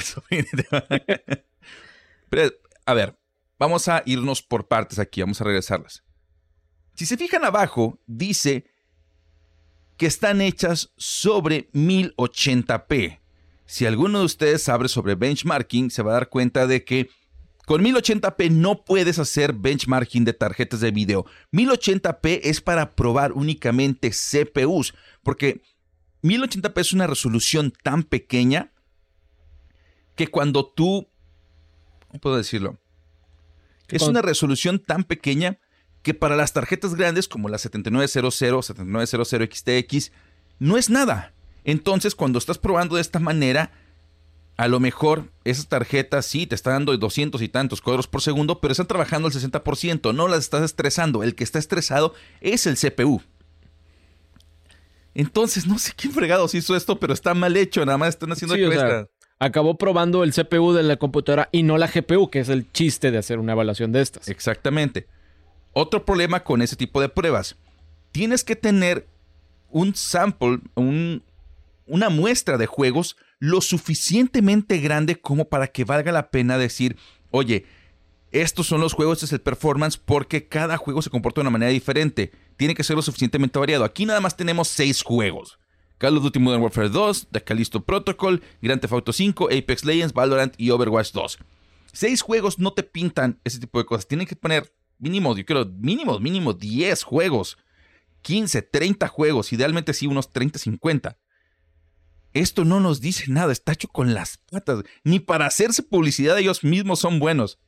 Pero, a ver, vamos a irnos por partes aquí. Vamos a regresarlas. Si se fijan abajo, dice que están hechas sobre mil ochenta p. Si alguno de ustedes sabe sobre benchmarking, se va a dar cuenta de que con mil ochenta p no puedes hacer benchmarking de tarjetas de video. mil ochenta p es para probar únicamente C P Us, porque mil ochenta p es una resolución tan pequeña que cuando tú... ¿Cómo puedo decirlo? Es una resolución tan pequeña que para las tarjetas grandes como la setenta y nueve cero cero, setenta y nueve cero cero X T X no es nada. Entonces, cuando estás probando de esta manera, a lo mejor esas tarjetas sí te están dando doscientos y tantos cuadros por segundo, pero están trabajando al sesenta por ciento. No las estás estresando. El que está estresado es el C P U. Entonces, no sé quién fregados hizo esto, pero está mal hecho. Nada más están haciendo... Sí, o sea, acabó probando el C P U de la computadora y no la G P U, que es el chiste de hacer una evaluación de estas. Exactamente. Otro problema con ese tipo de pruebas. Tienes que tener un sample, un... una muestra de juegos lo suficientemente grande como para que valga la pena decir, oye, estos son los juegos, este es el performance, porque cada juego se comporta de una manera diferente. Tiene que ser lo suficientemente variado. Aquí nada más tenemos seis juegos. Call of Duty Modern Warfare dos, The Callisto Protocol, Grand Theft Auto cinco, Apex Legends, Valorant y Overwatch dos. Seis juegos no te pintan ese tipo de cosas. Tienen que poner mínimo, yo creo, mínimo, mínimo diez juegos. quince, treinta juegos. Idealmente sí, unos treinta, cincuenta. Esto no nos dice nada, está hecho con las patas. Ni para hacerse publicidad ellos mismos son buenos.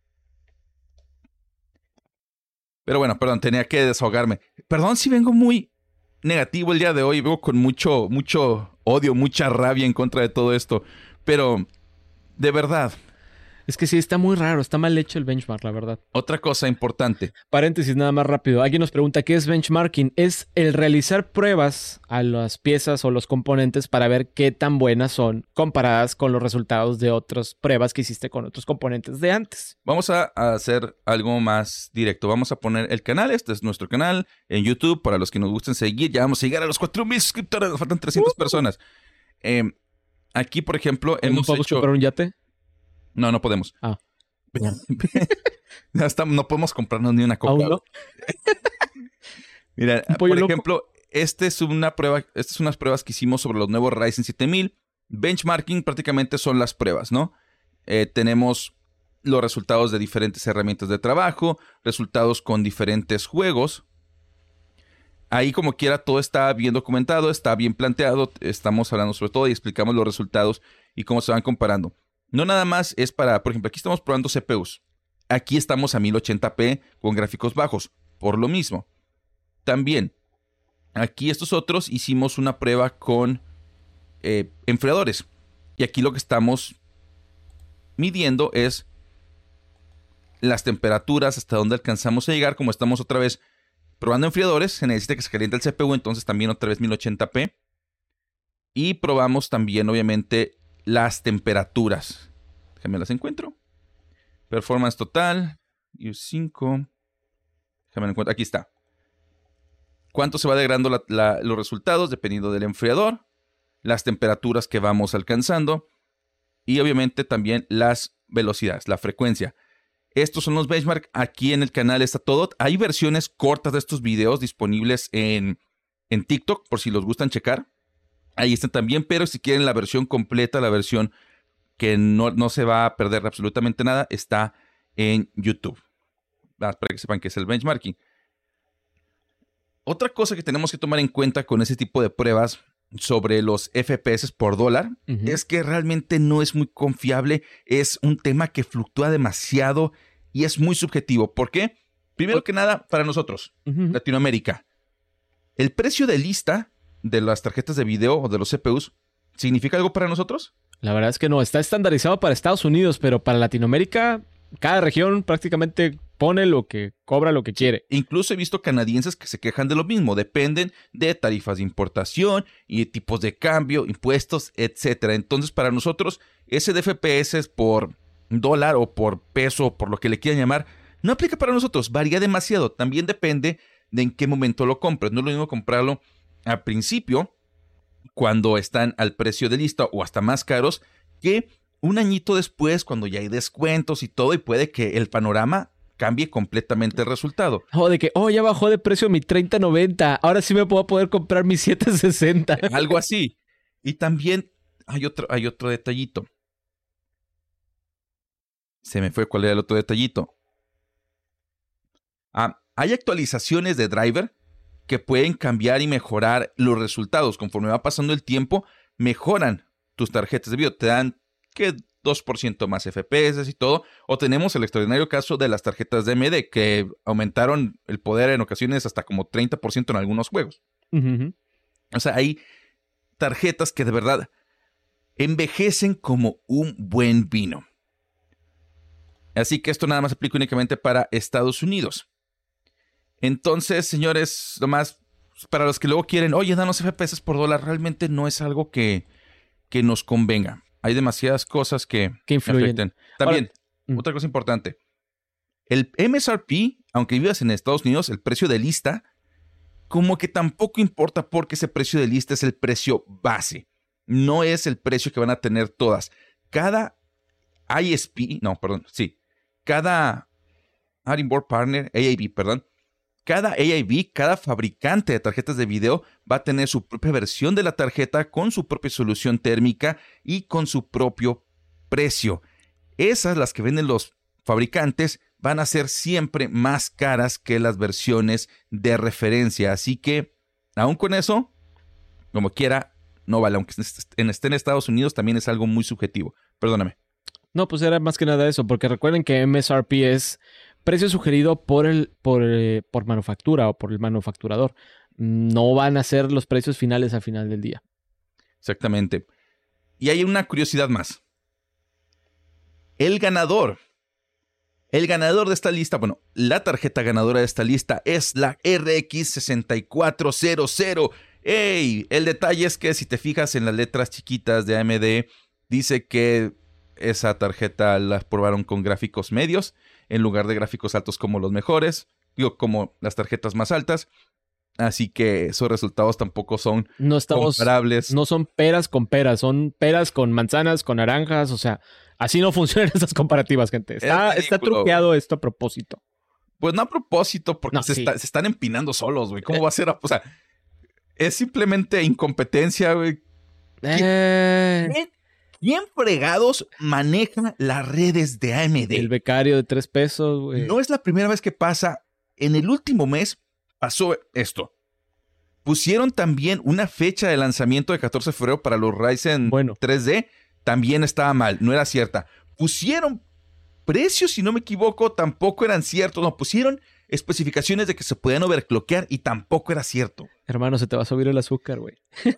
Pero bueno, perdón, tenía que desahogarme. Perdón si vengo muy negativo el día de hoy. Vengo con mucho, mucho odio, mucha rabia en contra de todo esto. Pero, de verdad... Es que sí, está muy raro, está mal hecho el benchmark, la verdad. Otra cosa importante. Paréntesis, nada más rápido. Alguien nos pregunta, ¿qué es benchmarking? Es el realizar pruebas a las piezas o los componentes para ver qué tan buenas son comparadas con los resultados de otras pruebas que hiciste con otros componentes de antes. Vamos a hacer algo más directo. Vamos a poner el canal. Este es nuestro canal en YouTube. Para los que nos gusten seguir, ya vamos a llegar a los cuatro mil suscriptores. Nos faltan trescientas uh-huh. personas. Eh, aquí, por ejemplo, ¿No hemos podemos hecho... comprar un yate? No, no podemos. Ah. Hasta no podemos comprarnos ni una coca. ¿Aún no? Mira, por loco? ejemplo, este es una prueba, estas son unas pruebas que hicimos sobre los nuevos Ryzen siete mil. Benchmarking prácticamente son las pruebas, ¿no? Eh, tenemos los resultados de diferentes herramientas de trabajo, resultados con diferentes juegos. Ahí, como quiera, todo está bien documentado, está bien planteado. Estamos hablando sobre todo y explicamos los resultados y cómo se van comparando. No nada más es para, por ejemplo, aquí estamos probando C P Us. Aquí estamos a mil ochenta p con gráficos bajos, por lo mismo. También, aquí estos otros hicimos una prueba con eh, enfriadores. Y aquí lo que estamos midiendo es las temperaturas, hasta dónde alcanzamos a llegar. Como estamos otra vez probando enfriadores, se necesita que se caliente el C P U, entonces también otra vez mil ochenta p. Y probamos también, obviamente, las temperaturas. Déjame las encuentro. Performance total. U cinco. Déjame encuentro. Aquí está. Cuánto se va degradando la, la, los resultados dependiendo del enfriador. Las temperaturas que vamos alcanzando. Y obviamente también las velocidades, la frecuencia. Estos son los benchmark. Aquí en el canal está todo. Hay versiones cortas de estos videos disponibles en, en TikTok, por si los gustan checar. Ahí están también, pero si quieren la versión completa, la versión que no, no se va a perder absolutamente nada, está en YouTube. Para que sepan que es el benchmarking. Otra cosa que tenemos que tomar en cuenta con ese tipo de pruebas sobre los F P S por dólar uh-huh. es que realmente no es muy confiable. Es un tema que fluctúa demasiado y es muy subjetivo. ¿Por qué? Primero que nada, para nosotros, Uh-huh. Latinoamérica, ¿el precio de lista de las tarjetas de video o de los C P Us significa algo para nosotros? La verdad es que no. Está estandarizado para Estados Unidos, pero para Latinoamérica, cada región prácticamente pone lo que cobra lo que quiere. Incluso he visto canadienses que se quejan de lo mismo. Dependen de tarifas de importación y de tipos de cambio, impuestos, etcétera. Entonces, para nosotros, ese de F P S por dólar o por peso o por lo que le quieran llamar, no aplica para nosotros. Varía demasiado. También depende de en qué momento lo compres. No es lo mismo comprarlo al principio, cuando están al precio de lista o hasta más caros, que un añito después, cuando ya hay descuentos y todo, y puede que el panorama cambie completamente el resultado. O de que, oh, ya bajó de precio mi treinta noventa. Ahora sí me puedo poder comprar mi setecientos sesenta. Algo así. Y también hay otro, hay otro detallito. Se me fue cuál era el otro detallito. Ah, hay actualizaciones de driver que pueden cambiar y mejorar los resultados. Conforme va pasando el tiempo, mejoran tus tarjetas de video. Te dan que dos por ciento más F P S y todo. O tenemos el extraordinario caso de las tarjetas de A M D, que aumentaron el poder en ocasiones hasta como treinta por ciento en algunos juegos. Uh-huh. O sea, hay tarjetas que de verdad envejecen como un buen vino. Así que esto nada más aplica únicamente para Estados Unidos. Entonces, señores, nomás para los que luego quieren, oye, danos F P S por dólar, realmente no es algo que, que nos convenga. Hay demasiadas cosas que, que influyen. Afecten. También, Ahora, otra cosa importante. El M S R P, aunque vivas en Estados Unidos, el precio de lista, como que tampoco importa porque ese precio de lista es el precio base. No es el precio que van a tener todas. Cada I S P, no, perdón, sí. Cada Adding Board Partner, A I B, perdón. Cada A I B, cada fabricante de tarjetas de video va a tener su propia versión de la tarjeta con su propia solución térmica y con su propio precio. Esas, las que venden los fabricantes, van a ser siempre más caras que las versiones de referencia. Así que, aún con eso, como quiera, no vale. Aunque esté en Estados Unidos, también es algo muy subjetivo. Perdóname. No, pues era más que nada eso, porque recuerden que M S R P es precio sugerido por el por, eh, por manufactura o por el manufacturador. No van a ser los precios finales al final del día. Exactamente. Y hay una curiosidad más. El ganador. El ganador de esta lista, bueno, la tarjeta ganadora de esta lista es la R X sesenta y cuatro cero cero. ¡Ey! El detalle es que si te fijas en las letras chiquitas de A M D, dice que esa tarjeta la probaron con gráficos medios en lugar de gráficos altos como los mejores, digo, como las tarjetas más altas. Así que esos resultados tampoco son no estamos, comparables. No son peras con peras, son peras con manzanas, con naranjas. O sea, así no funcionan esas comparativas, gente. Está, está truqueado esto a propósito. Pues no a propósito, porque no, se, sí. está, se están empinando solos, güey. ¿Cómo eh. va a ser? O sea, es simplemente incompetencia, güey. Eh... ¿Quién, ¿Quién fregados maneja las redes de A M D? El becario de tres pesos, güey. No es la primera vez que pasa. En el último mes pasó esto. Pusieron también una fecha de lanzamiento de catorce de febrero para los Ryzen bueno. tres D. También estaba mal, no era cierta. Pusieron precios, si no me equivoco, tampoco eran ciertos. No, pusieron especificaciones de que se podían overclockear y tampoco era cierto. Hermano, se te va a subir el azúcar, güey.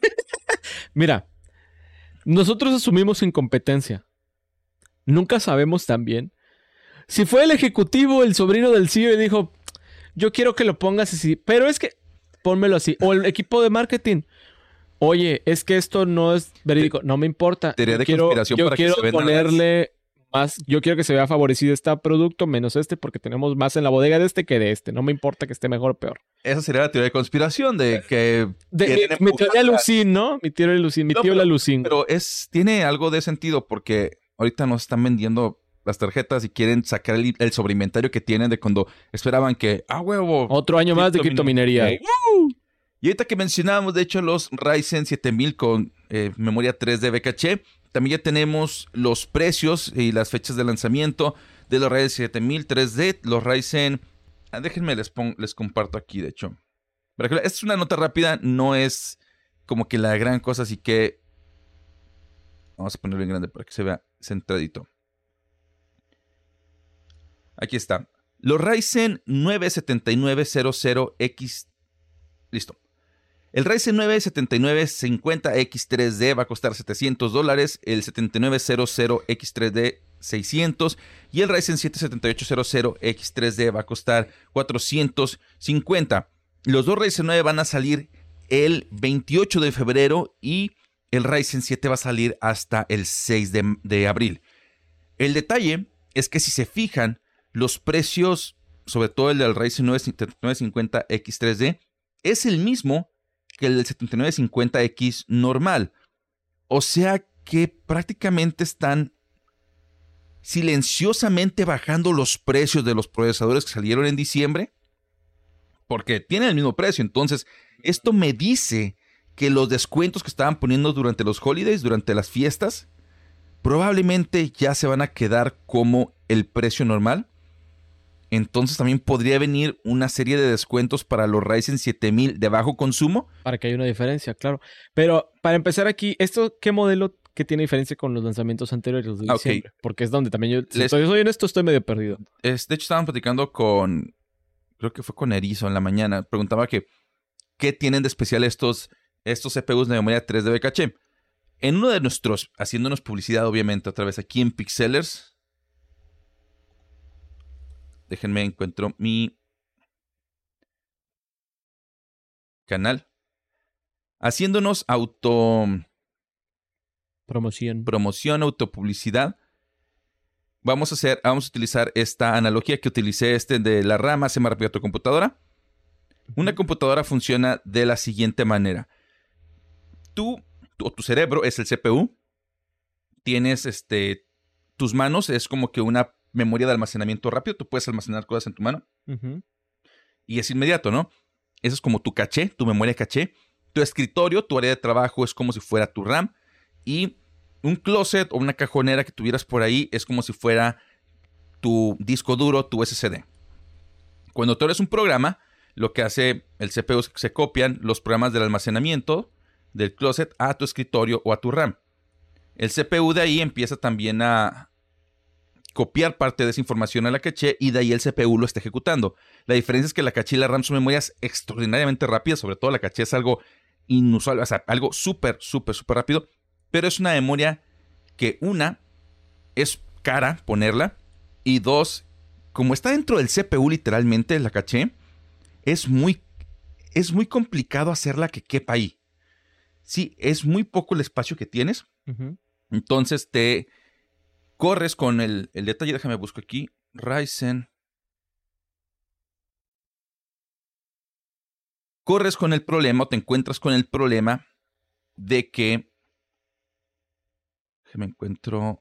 Mira, nosotros asumimos incompetencia. Nunca sabemos también si fue el ejecutivo, el sobrino del C E O y dijo, yo quiero que lo pongas así, pero es que pónmelo así. O el equipo de marketing. Oye, es que esto no es verídico. No me importa. Teoría de quiero, conspiración yo para quiero que se ponerle más. Yo quiero que se vea favorecido este producto menos este porque tenemos más en la bodega de este que de este. No me importa que esté mejor o peor. Esa sería la teoría de conspiración de que... De, mi, mi teoría Lucín, ¿no? Mi teoría Lucín. Mi no, tío pero, la Lucín. Pero es, tiene algo de sentido porque ahorita nos están vendiendo las tarjetas y quieren sacar el, el sobreinventario que tienen de cuando esperaban que, ah, huevo. Otro año más de criptominería. Y ahorita que mencionábamos, de hecho, los Ryzen siete mil con eh, memoria tres D V caché, también ya tenemos los precios y las fechas de lanzamiento de los Ryzen siete mil tres D, los Ryzen... Ah, déjenme les, pon, les comparto aquí, de hecho. Esta es una nota rápida, no es como que la gran cosa, así que... Vamos a ponerlo en grande para que se vea centradito. Aquí está. Los Ryzen nueve setenta y nueve cero cero X... Listo. El Ryzen nueve setenta y nueve cincuenta X tres D va a costar setecientos dólares, el setenta y nueve cero cero X tres D seiscientos y el Ryzen siete setenta y ocho cero cero X tres D va a costar cuatrocientos cincuenta. Los dos Ryzen nueve van a salir el veintiocho de febrero y el Ryzen siete va a salir hasta el seis de, de abril. El detalle es que si se fijan, los precios, sobre todo el del Ryzen nueve setenta y nueve cincuenta X tres D, es el mismo que el del setenta y nueve cincuenta X normal. O sea que prácticamente están silenciosamente bajando los precios de los procesadores que salieron en diciembre, porque tienen el mismo precio. Entonces, esto me dice que los descuentos que estaban poniendo durante los holidays, durante las fiestas, probablemente ya se van a quedar como el precio normal. Entonces también podría venir una serie de descuentos para los Ryzen siete mil de bajo consumo. Para que haya una diferencia, claro. Pero para empezar aquí, ¿esto qué modelo que tiene diferencia con los lanzamientos anteriores, los de diciembre? Okay. Porque es donde también yo, si Les... soy honesto, estoy medio perdido. Es, de hecho, estaban platicando con, creo que fue con Erizo en la mañana. Preguntaba que, ¿qué tienen de especial estos, estos C P Us de memoria tres D B caché? En uno de nuestros, haciéndonos publicidad, obviamente, otra vez aquí en Pixellers. Déjenme encuentro mi canal. Haciéndonos auto... Promoción. Promoción, autopublicidad. Vamos a hacer, vamos a utilizar esta analogía que utilicé este de la RAM, hace más rápido tu computadora. Una computadora funciona de la siguiente manera. Tú, tu, tu cerebro es el C P U. Tienes este, tus manos, es como que una memoria de almacenamiento rápido. Tú puedes almacenar cosas en tu mano. Uh-huh. Y es inmediato, ¿no? Eso es como tu caché, tu memoria caché. Tu escritorio, tu área de trabajo es como si fuera tu RAM. Y un closet o una cajonera que tuvieras por ahí es como si fuera tu disco duro, tu U S S D. Cuando tú eres un programa, lo que hace el C P U es que se copian los programas del almacenamiento del closet a tu escritorio o a tu RAM. El C P U de ahí empieza también a copiar parte de esa información a la caché y de ahí el C P U lo está ejecutando. La diferencia es que la caché y la RAM son memorias extraordinariamente rápidas, sobre todo la caché es algo inusual, o sea, algo súper, súper, súper rápido, pero es una memoria que una, es cara ponerla y dos, como está dentro del C P U literalmente la caché, es muy, es muy complicado hacerla que quepa ahí. Sí, es muy poco el espacio que tienes, uh-huh. Entonces te... corres con el, el detalle, déjame busco aquí, Ryzen. Corres con el problema o te encuentras con el problema de que... Déjame encuentro...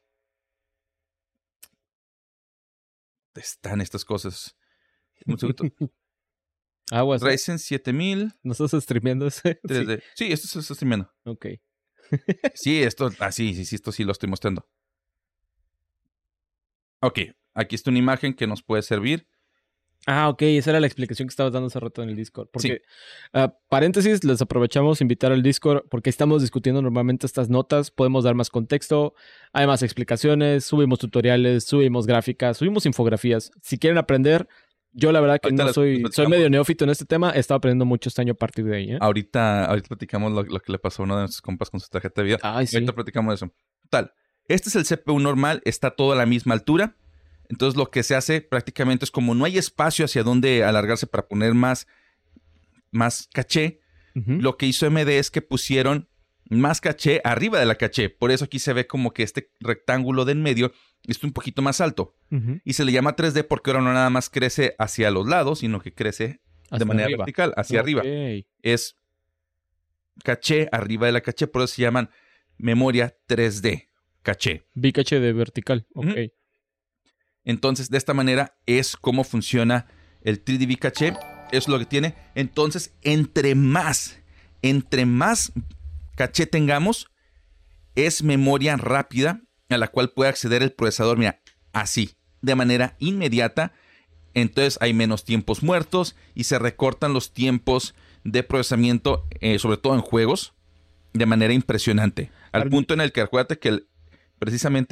Están estas cosas. Un segundo. Aguas. Ryzen siete mil. ¿No estás streameando ese? tres D. Sí, esto se está streameando. Ok. Sí, esto... Ah, sí, sí, sí, esto sí lo estoy mostrando. Ok, aquí está una imagen que nos puede servir. Ah, ok, esa era la explicación que estabas dando hace rato en el Discord. Porque, sí. uh, paréntesis, les aprovechamos invitar al Discord porque estamos discutiendo normalmente estas notas, podemos dar más contexto, hay más explicaciones, subimos tutoriales, subimos gráficas, subimos infografías. Si quieren aprender, yo la verdad que ahorita no soy, soy medio neófito en este tema, he estado aprendiendo mucho este año a partir de ahí. ¿eh? Ahorita, ahorita platicamos lo, lo que le pasó a uno de nuestros compas con su tarjeta de video. Ay, sí. Ahorita platicamos de eso. Tal. Este es el C P U normal, está todo a la misma altura. Entonces lo que se hace prácticamente es como no hay espacio hacia donde alargarse para poner más, más caché, uh-huh. Lo que hizo A M D es que pusieron más caché arriba de la caché. Por eso aquí se ve como que este rectángulo de en medio está un poquito más alto. Uh-huh. Y se le llama tres D porque ahora no nada más crece hacia los lados, sino que crece hacia de manera arriba. Vertical, hacia okay. arriba. Es caché arriba de la caché, por eso se llaman memoria tres D. Caché. Bicaché de vertical. Ok. Uh-huh. Entonces, de esta manera es como funciona el tres D Bicaché. Es lo que tiene. Entonces, entre más, entre más caché tengamos, es memoria rápida a la cual puede acceder el procesador. Mira, así, de manera inmediata. Entonces, hay menos tiempos muertos y se recortan los tiempos de procesamiento, eh, sobre todo en juegos, de manera impresionante. Al punto en el que, acuérdate que el, precisamente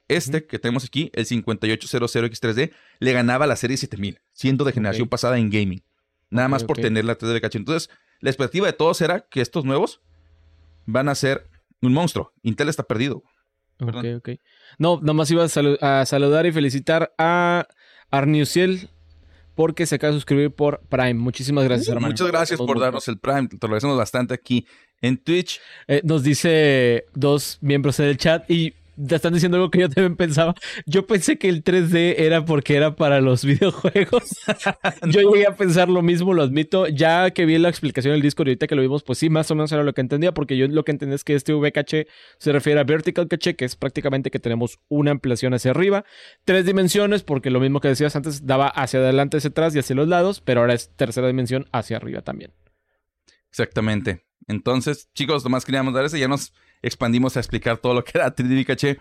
Este uh-huh. que tenemos aquí, el cincuenta y ocho cero cero equis tres de, le ganaba a la serie siete mil, siendo de generación okay. pasada en gaming. Nada okay, más por okay. tener la tres D V caché. Entonces, la expectativa de todos era que estos nuevos van a ser un monstruo. Intel está perdido. Ok, ok. No, nomás iba a, salu- a saludar y felicitar a Arniusiel porque se acaba de suscribir por Prime. Muchísimas gracias, uh, hermano. Muchas gracias por mucho. darnos el Prime. Te lo agradecemos bastante aquí en Twitch. Eh, nos dice dos miembros en el chat y te están diciendo algo que yo también pensaba. Yo pensé que el tres D era porque era para los videojuegos. Yo llegué a pensar lo mismo, lo admito. Ya que vi la explicación del Discord y ahorita que lo vimos, pues sí, más o menos era lo que entendía, porque yo lo que entendí es que este V caché se refiere a Vertical Caché, que es prácticamente que tenemos una ampliación hacia arriba. Tres dimensiones, porque lo mismo que decías antes, daba hacia adelante, hacia atrás y hacia los lados, pero ahora es tercera dimensión hacia arriba también. Exactamente. Entonces, chicos, nomás queríamos dar eso. Ya nos expandimos a explicar todo lo que era tres D V caché.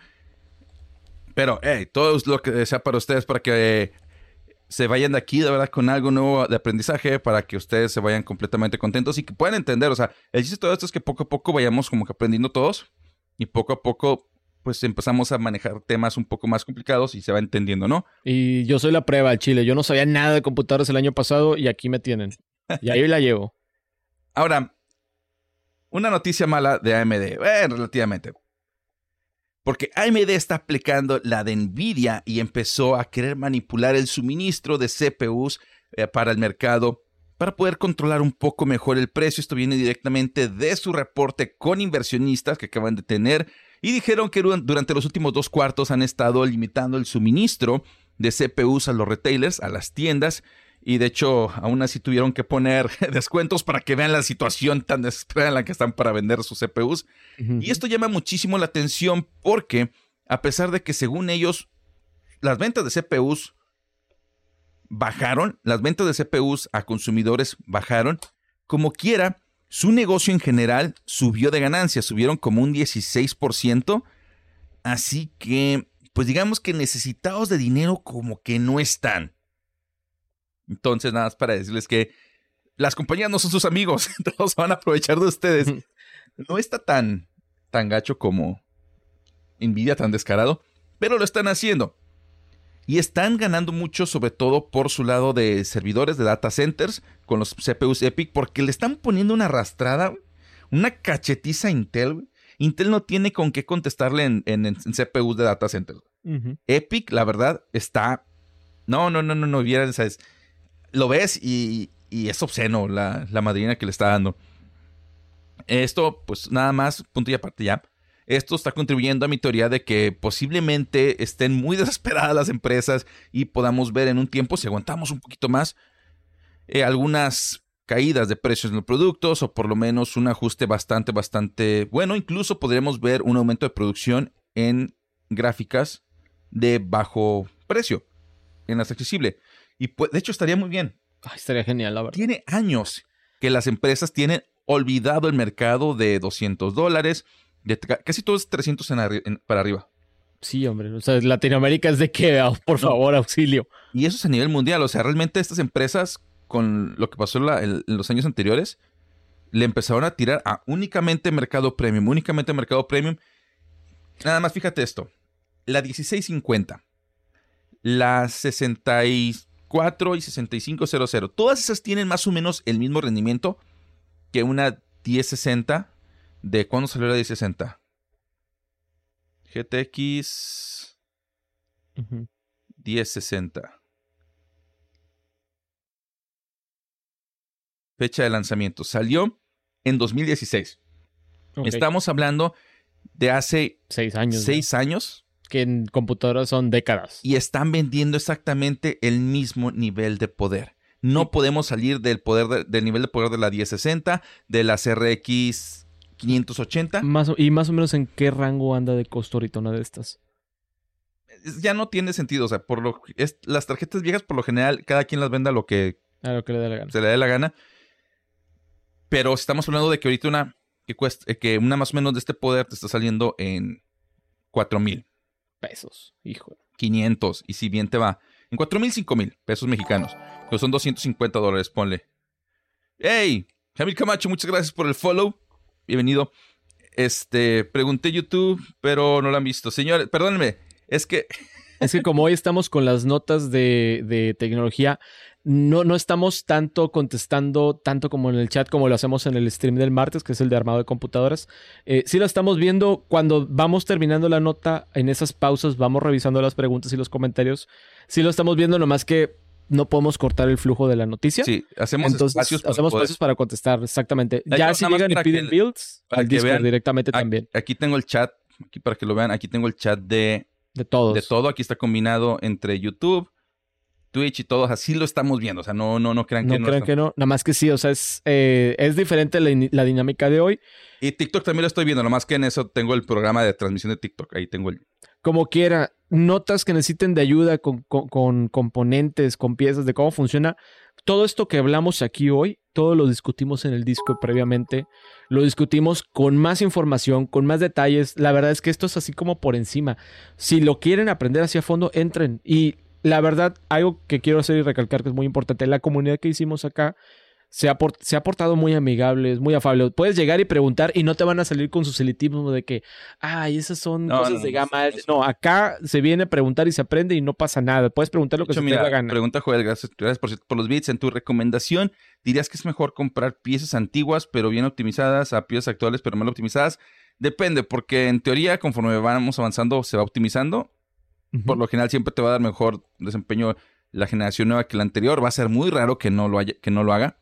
Pero, hey, todo es lo que sea para ustedes, para que eh, se vayan de aquí, de verdad, con algo nuevo de aprendizaje, para que ustedes se vayan completamente contentos y que puedan entender. O sea, el chiste de todo esto es que poco a poco vayamos como que aprendiendo todos y poco a poco, pues, empezamos a manejar temas un poco más complicados y se va entendiendo, ¿no? Y yo soy la prueba al chile. Yo no sabía nada de computadoras el año pasado y aquí me tienen. Y ahí la llevo. Ahora, una noticia mala de A M D, eh, relativamente. Porque A M D está aplicando la de Nvidia y empezó a querer manipular el suministro de C P Us eh, para el mercado para poder controlar un poco mejor el precio. Esto viene directamente de su reporte con inversionistas que acaban de tener y dijeron que durante los últimos dos cuartos han estado limitando el suministro de C P Us a los retailers, a las tiendas. Y de hecho, aún así tuvieron que poner descuentos para que vean la situación tan desesperada en la que están para vender sus C P Us. Uh-huh. Y esto llama muchísimo la atención porque, a pesar de que según ellos, las ventas de C P Us bajaron, las ventas de C P Us a consumidores bajaron, como quiera, su negocio en general subió de ganancias, subieron como un dieciséis por ciento. Así que, pues digamos que necesitados de dinero como que no están. Entonces, nada más para decirles que las compañías no son sus amigos. Todos van a aprovechar de ustedes. No está tan, tan gacho como Nvidia, tan descarado, pero lo están haciendo. Y están ganando mucho, sobre todo por su lado de servidores de data centers con los C P Us Epic, porque le están poniendo una arrastrada, una cachetiza a Intel. Intel no tiene con qué contestarle en, en, en C P Us de data centers. Uh-huh. Epic, la verdad, está... No, no, no, no, no, vieran, ¿sabes? Lo ves y, y es obsceno la, la madrina que le está dando. Esto, pues nada más, punto y aparte ya. Esto está contribuyendo a mi teoría de que posiblemente estén muy desesperadas las empresas y podamos ver en un tiempo, si aguantamos un poquito más, eh, algunas caídas de precios en los productos o por lo menos un ajuste bastante, bastante bueno. Incluso podremos ver un aumento de producción en gráficas de bajo precio, en las accesible. Y pues, de hecho, estaría muy bien. Ay, estaría genial, la verdad. Tiene años que las empresas tienen olvidado el mercado de doscientos dólares. De, casi todo es trescientos en arri- en, para arriba. Sí, hombre. O sea, Latinoamérica es de que, oh, por favor, auxilio. Y eso es a nivel mundial. O sea, realmente estas empresas, con lo que pasó en, la, en los años anteriores, le empezaron a tirar a únicamente mercado premium. Únicamente mercado premium. Nada más, fíjate esto. La dieciséis cincuenta. La sesenta y cuatro y sesenta y cinco cero cero. Todas esas tienen más o menos el mismo rendimiento que una diez sesenta. ¿De cuándo salió la diez sesenta? G T X uh-huh. diez sesenta. Fecha de lanzamiento. Salió en dos mil dieciséis. Okay. Estamos hablando de hace seis años. Seis ¿no? años. Que en computadoras son décadas. Y están vendiendo exactamente el mismo nivel de poder. No sí. podemos salir del poder de, del nivel de poder de la diez sesenta, de las R X quinientos ochenta. Más, ¿Y más o menos en qué rango anda de costo ahorita una de estas? Ya no tiene sentido. O sea, por lo es, las tarjetas viejas, por lo general, cada quien las venda lo que, a lo que le dé la gana. se le dé la gana. Pero estamos hablando de que ahorita una que, cuesta, que una más o menos de este poder te está saliendo en cuatro mil. Pesos, hijo. quinientos, y si bien te va. En cuatro mil, cinco mil pesos mexicanos. Que son doscientos cincuenta dólares, ponle. ¡Hey! Jamil Camacho, muchas gracias por el follow. Bienvenido. Este, pregunté YouTube, pero no lo han visto. Señores, perdónenme. Es que... Es que como hoy estamos con las notas de, de tecnología, no, no estamos tanto contestando, tanto como en el chat, como lo hacemos en el stream del martes, que es el de armado de computadoras. Eh, sí lo estamos viendo cuando vamos terminando la nota, en esas pausas vamos revisando las preguntas y los comentarios. Sí lo estamos viendo, nomás que no podemos cortar el flujo de la noticia. Sí, hacemos Entonces, espacios para hacemos poder... espacios para contestar, exactamente. Ay, Ya no, si nada más llegan y para piden que- builds, para al que Discord vean, directamente Aquí, también. aquí tengo el chat, aquí para que lo vean, aquí tengo el chat de, De todos. de todo. Aquí está combinado entre YouTube, Twitch y todo. Así lo estamos viendo. O sea, no, no, no crean No que no. crean está- que no. Nada más que sí, o sea, es, eh, es diferente la, in- la dinámica de hoy. Y TikTok también lo estoy viendo. Nomás que en eso tengo el programa de transmisión de TikTok. Ahí tengo el... Como quiera, notas que necesiten de ayuda con, con- con componentes, con piezas, de cómo funciona. Todo esto que hablamos aquí hoy, todo lo discutimos en el disco previamente. Lo discutimos con más información, con más detalles. La verdad es que esto es así como por encima. Si lo quieren aprender hacia fondo, entren. Y la verdad, algo que quiero hacer y recalcar que es muy importante, la comunidad que hicimos acá se ha, port- se ha portado muy amigable, es muy afable. Puedes llegar y preguntar y no te van a salir con su elitismo de que, ay, esas son No, cosas no, de no, gama no, alta. no. No, acá se viene a preguntar y se aprende y no pasa nada. Puedes preguntar lo De que hecho, se te mira, dé la gana. pregunta Joel, gracias, gracias por, por los bits. En tu recomendación, ¿dirías que es mejor comprar piezas antiguas pero bien optimizadas a piezas actuales pero mal optimizadas? Depende, porque en teoría, conforme vamos avanzando, se va optimizando. Ujú. Por lo general siempre te va a dar mejor desempeño la generación nueva que la anterior. Va a ser muy raro que no lo, haya, que no lo haga.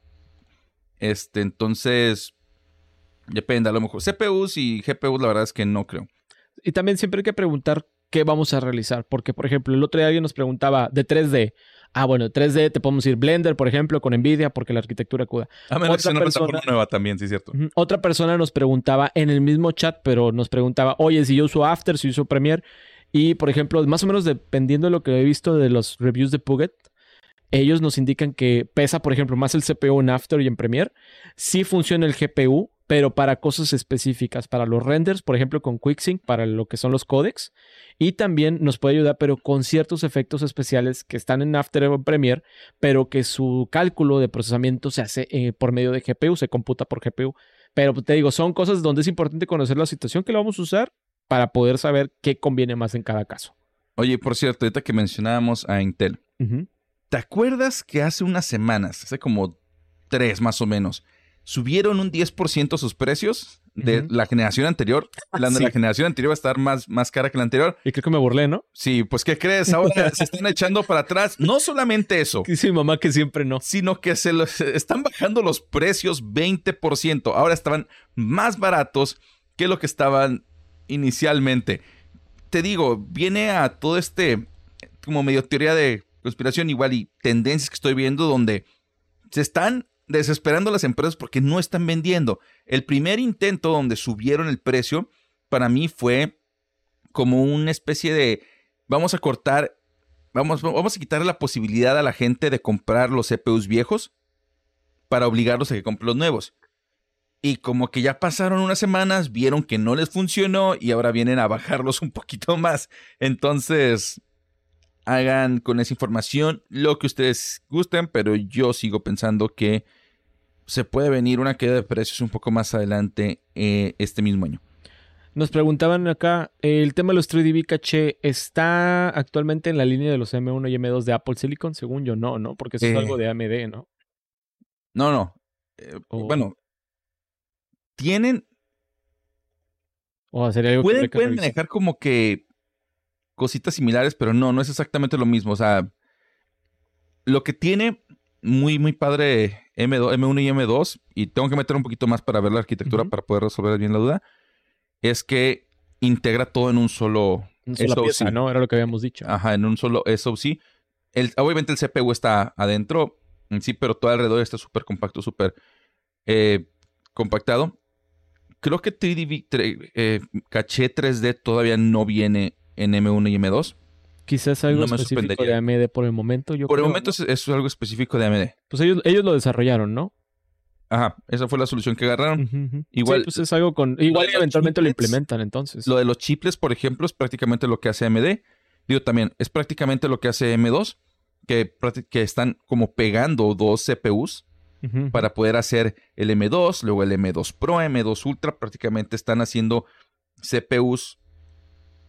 Este, entonces, depende. A lo mejor C P Us y G P Us, la verdad es que no creo. Y también siempre hay que preguntar qué vamos a realizar. Porque, por ejemplo, el otro día alguien nos preguntaba de tres D. Ah, bueno, tres D te podemos decir Blender, por ejemplo, con NVIDIA, porque la arquitectura CUDA. A menos que Otra sea una persona- plataforma nueva también, sí es cierto. Ujú. Otra persona nos preguntaba en el mismo chat, pero nos preguntaba, oye, si yo uso After, si uso Premiere. Y, por ejemplo, más o menos dependiendo de lo que he visto de los reviews de Puget, ellos nos indican que pesa, por ejemplo, más el C P U en After y en Premiere. Sí funciona el G P U, pero para cosas específicas, para los renders, por ejemplo, con QuickSync, para lo que son los códecs. Y también nos puede ayudar, pero con ciertos efectos especiales que están en After o en Premiere, pero que su cálculo de procesamiento se hace eh, por medio de G P U, se computa por G P U. Pero te digo, son cosas donde es importante conocer la situación que lo vamos a usar para poder saber qué conviene más en cada caso. Oye, por cierto, ahorita que mencionábamos a Intel, Ujú. ¿te acuerdas que hace unas semanas, hace como tres más o menos, subieron un diez por ciento sus precios de Ujú. la generación anterior? La de Sí. la generación anterior va a estar más, más cara que la anterior. Y creo que me burlé, ¿no? Sí, pues ¿qué crees? Ahora se están echando para atrás. No solamente eso, Dice mi mamá que siempre no. sino que se los, están bajando los precios veinte por ciento. Ahora estaban más baratos que lo que estaban inicialmente. Te digo, viene a todo este como medio teoría de conspiración igual y tendencias que estoy viendo donde se están desesperando las empresas porque no están vendiendo. El primer intento donde subieron el precio para mí fue como una especie de vamos a cortar, vamos, vamos a quitarle la posibilidad a la gente de comprar los C P Us viejos para obligarlos a que compren los nuevos. Y como que ya pasaron unas semanas, vieron que no les funcionó y ahora vienen a bajarlos un poquito más. Entonces, hagan con esa información lo que ustedes gusten, pero yo sigo pensando que se puede venir una caída de precios un poco más adelante eh, este mismo año. Nos preguntaban acá, el tema de los tres D V caché está actualmente en la línea de los M uno y M dos de Apple Silicon, según yo no, ¿no? Porque eso Eh. es algo de A M D, ¿no? No, no. Eh, O- Bueno, tienen, O sería algo que pueden, habría que pueden revisar. manejar como que cositas similares, pero no, no es exactamente lo mismo. O sea, lo que tiene muy, muy padre M dos, M uno y M dos, y tengo que meter un poquito más para ver la arquitectura Ujú. para poder resolver bien la duda, es que integra todo en un solo Una sola S O C. pieza, ¿no? Era lo que habíamos dicho. Ajá, en un solo S O C. El, obviamente el C P U está adentro en sí, pero todo alrededor está súper compacto, súper eh, compactado. Creo que tres D V, tre- eh, caché tres D todavía no viene en M uno y M dos. Quizás algo no me específico sorprendería. de A M D por el momento, yo Por el creo, momento ¿no? es, es algo específico de A M D. Pues ellos, ellos lo desarrollaron, ¿no? Ajá, esa fue la solución que agarraron. Ujú, ujú. Igual- Sí, pues es algo con... Igual de y los eventualmente lo chiplets, implementan, entonces. Lo de los chiplets, por ejemplo, es prácticamente lo que hace A M D. Digo también, es prácticamente lo que hace M dos, que, prácti- que están como pegando dos C P Us Ujú, ujú. para poder hacer el M dos, luego el M dos Pro, M dos Ultra. Prácticamente están haciendo C P Us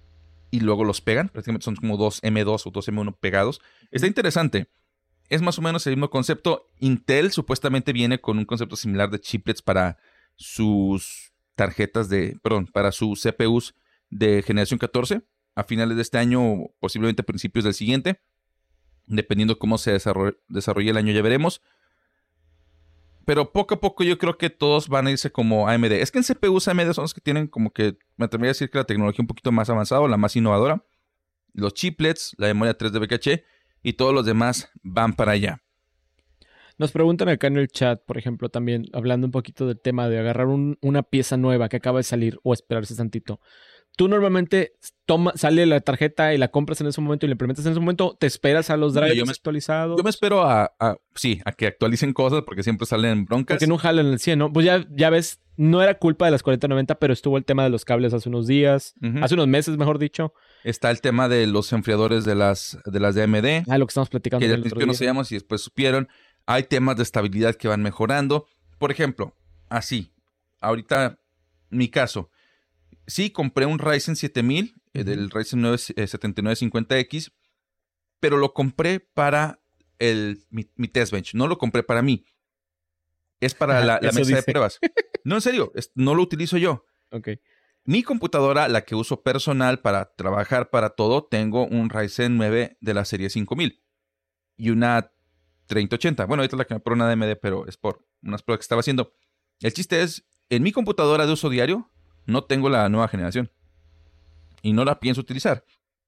y luego los pegan. Prácticamente son como dos eme dos o dos eme uno pegados. Está interesante. Es más o menos el mismo concepto. Intel supuestamente viene con un concepto similar de chiplets para sus tarjetas de, perdón, para sus ce pe us de generación catorce. A finales de este año o posiblemente a principios del siguiente. Dependiendo cómo se desarrolle, desarrolle el año, ya veremos. Pero poco a poco yo creo que todos van a irse como A M D. Es que en ce pe us A M D son los que tienen como que, me atrevería a decir que la tecnología un poquito más avanzada, o la más innovadora. Los chiplets, la memoria tres D B caché y todos los demás van para allá. Nos preguntan acá en el chat, por ejemplo, también hablando un poquito del tema de agarrar un, una pieza nueva que acaba de salir o esperarse tantito. Tú normalmente toma, sale la tarjeta y la compras en ese momento y la implementas en ese momento, ¿te esperas a los drivers yo me, actualizados? Yo me espero a, a, sí, a que actualicen cosas porque siempre salen broncas. Porque no jalan el cien, ¿no? Pues ya, ya ves, no era culpa de las cuarenta noventa, pero estuvo el tema de los cables hace unos días, uh-huh. hace unos meses, mejor dicho. Está el tema de los enfriadores de las de las de A M D. Ah, lo que estamos platicando. Que al principio no sabíamos y después supieron. Hay temas de estabilidad que van mejorando. Por ejemplo, así, ahorita, mi caso. Sí, compré un Ryzen siete mil, uh-huh. eh, del Ryzen nueve, eh, setenta y nueve cincuenta equis, pero lo compré para el, mi, mi test bench. No lo compré para mí. Es para la, la mesa dice. de pruebas. No, en serio, es, no lo utilizo yo. Ok. Mi computadora, la que uso personal para trabajar para todo, tengo un Ryzen nueve de la serie cinco mil y una treinta ochenta. Bueno, ahorita es la que me pone una de A M D, pero es por unas pruebas que estaba haciendo. El chiste es, en mi computadora de uso diario, no tengo la nueva generación. Y no la pienso utilizar.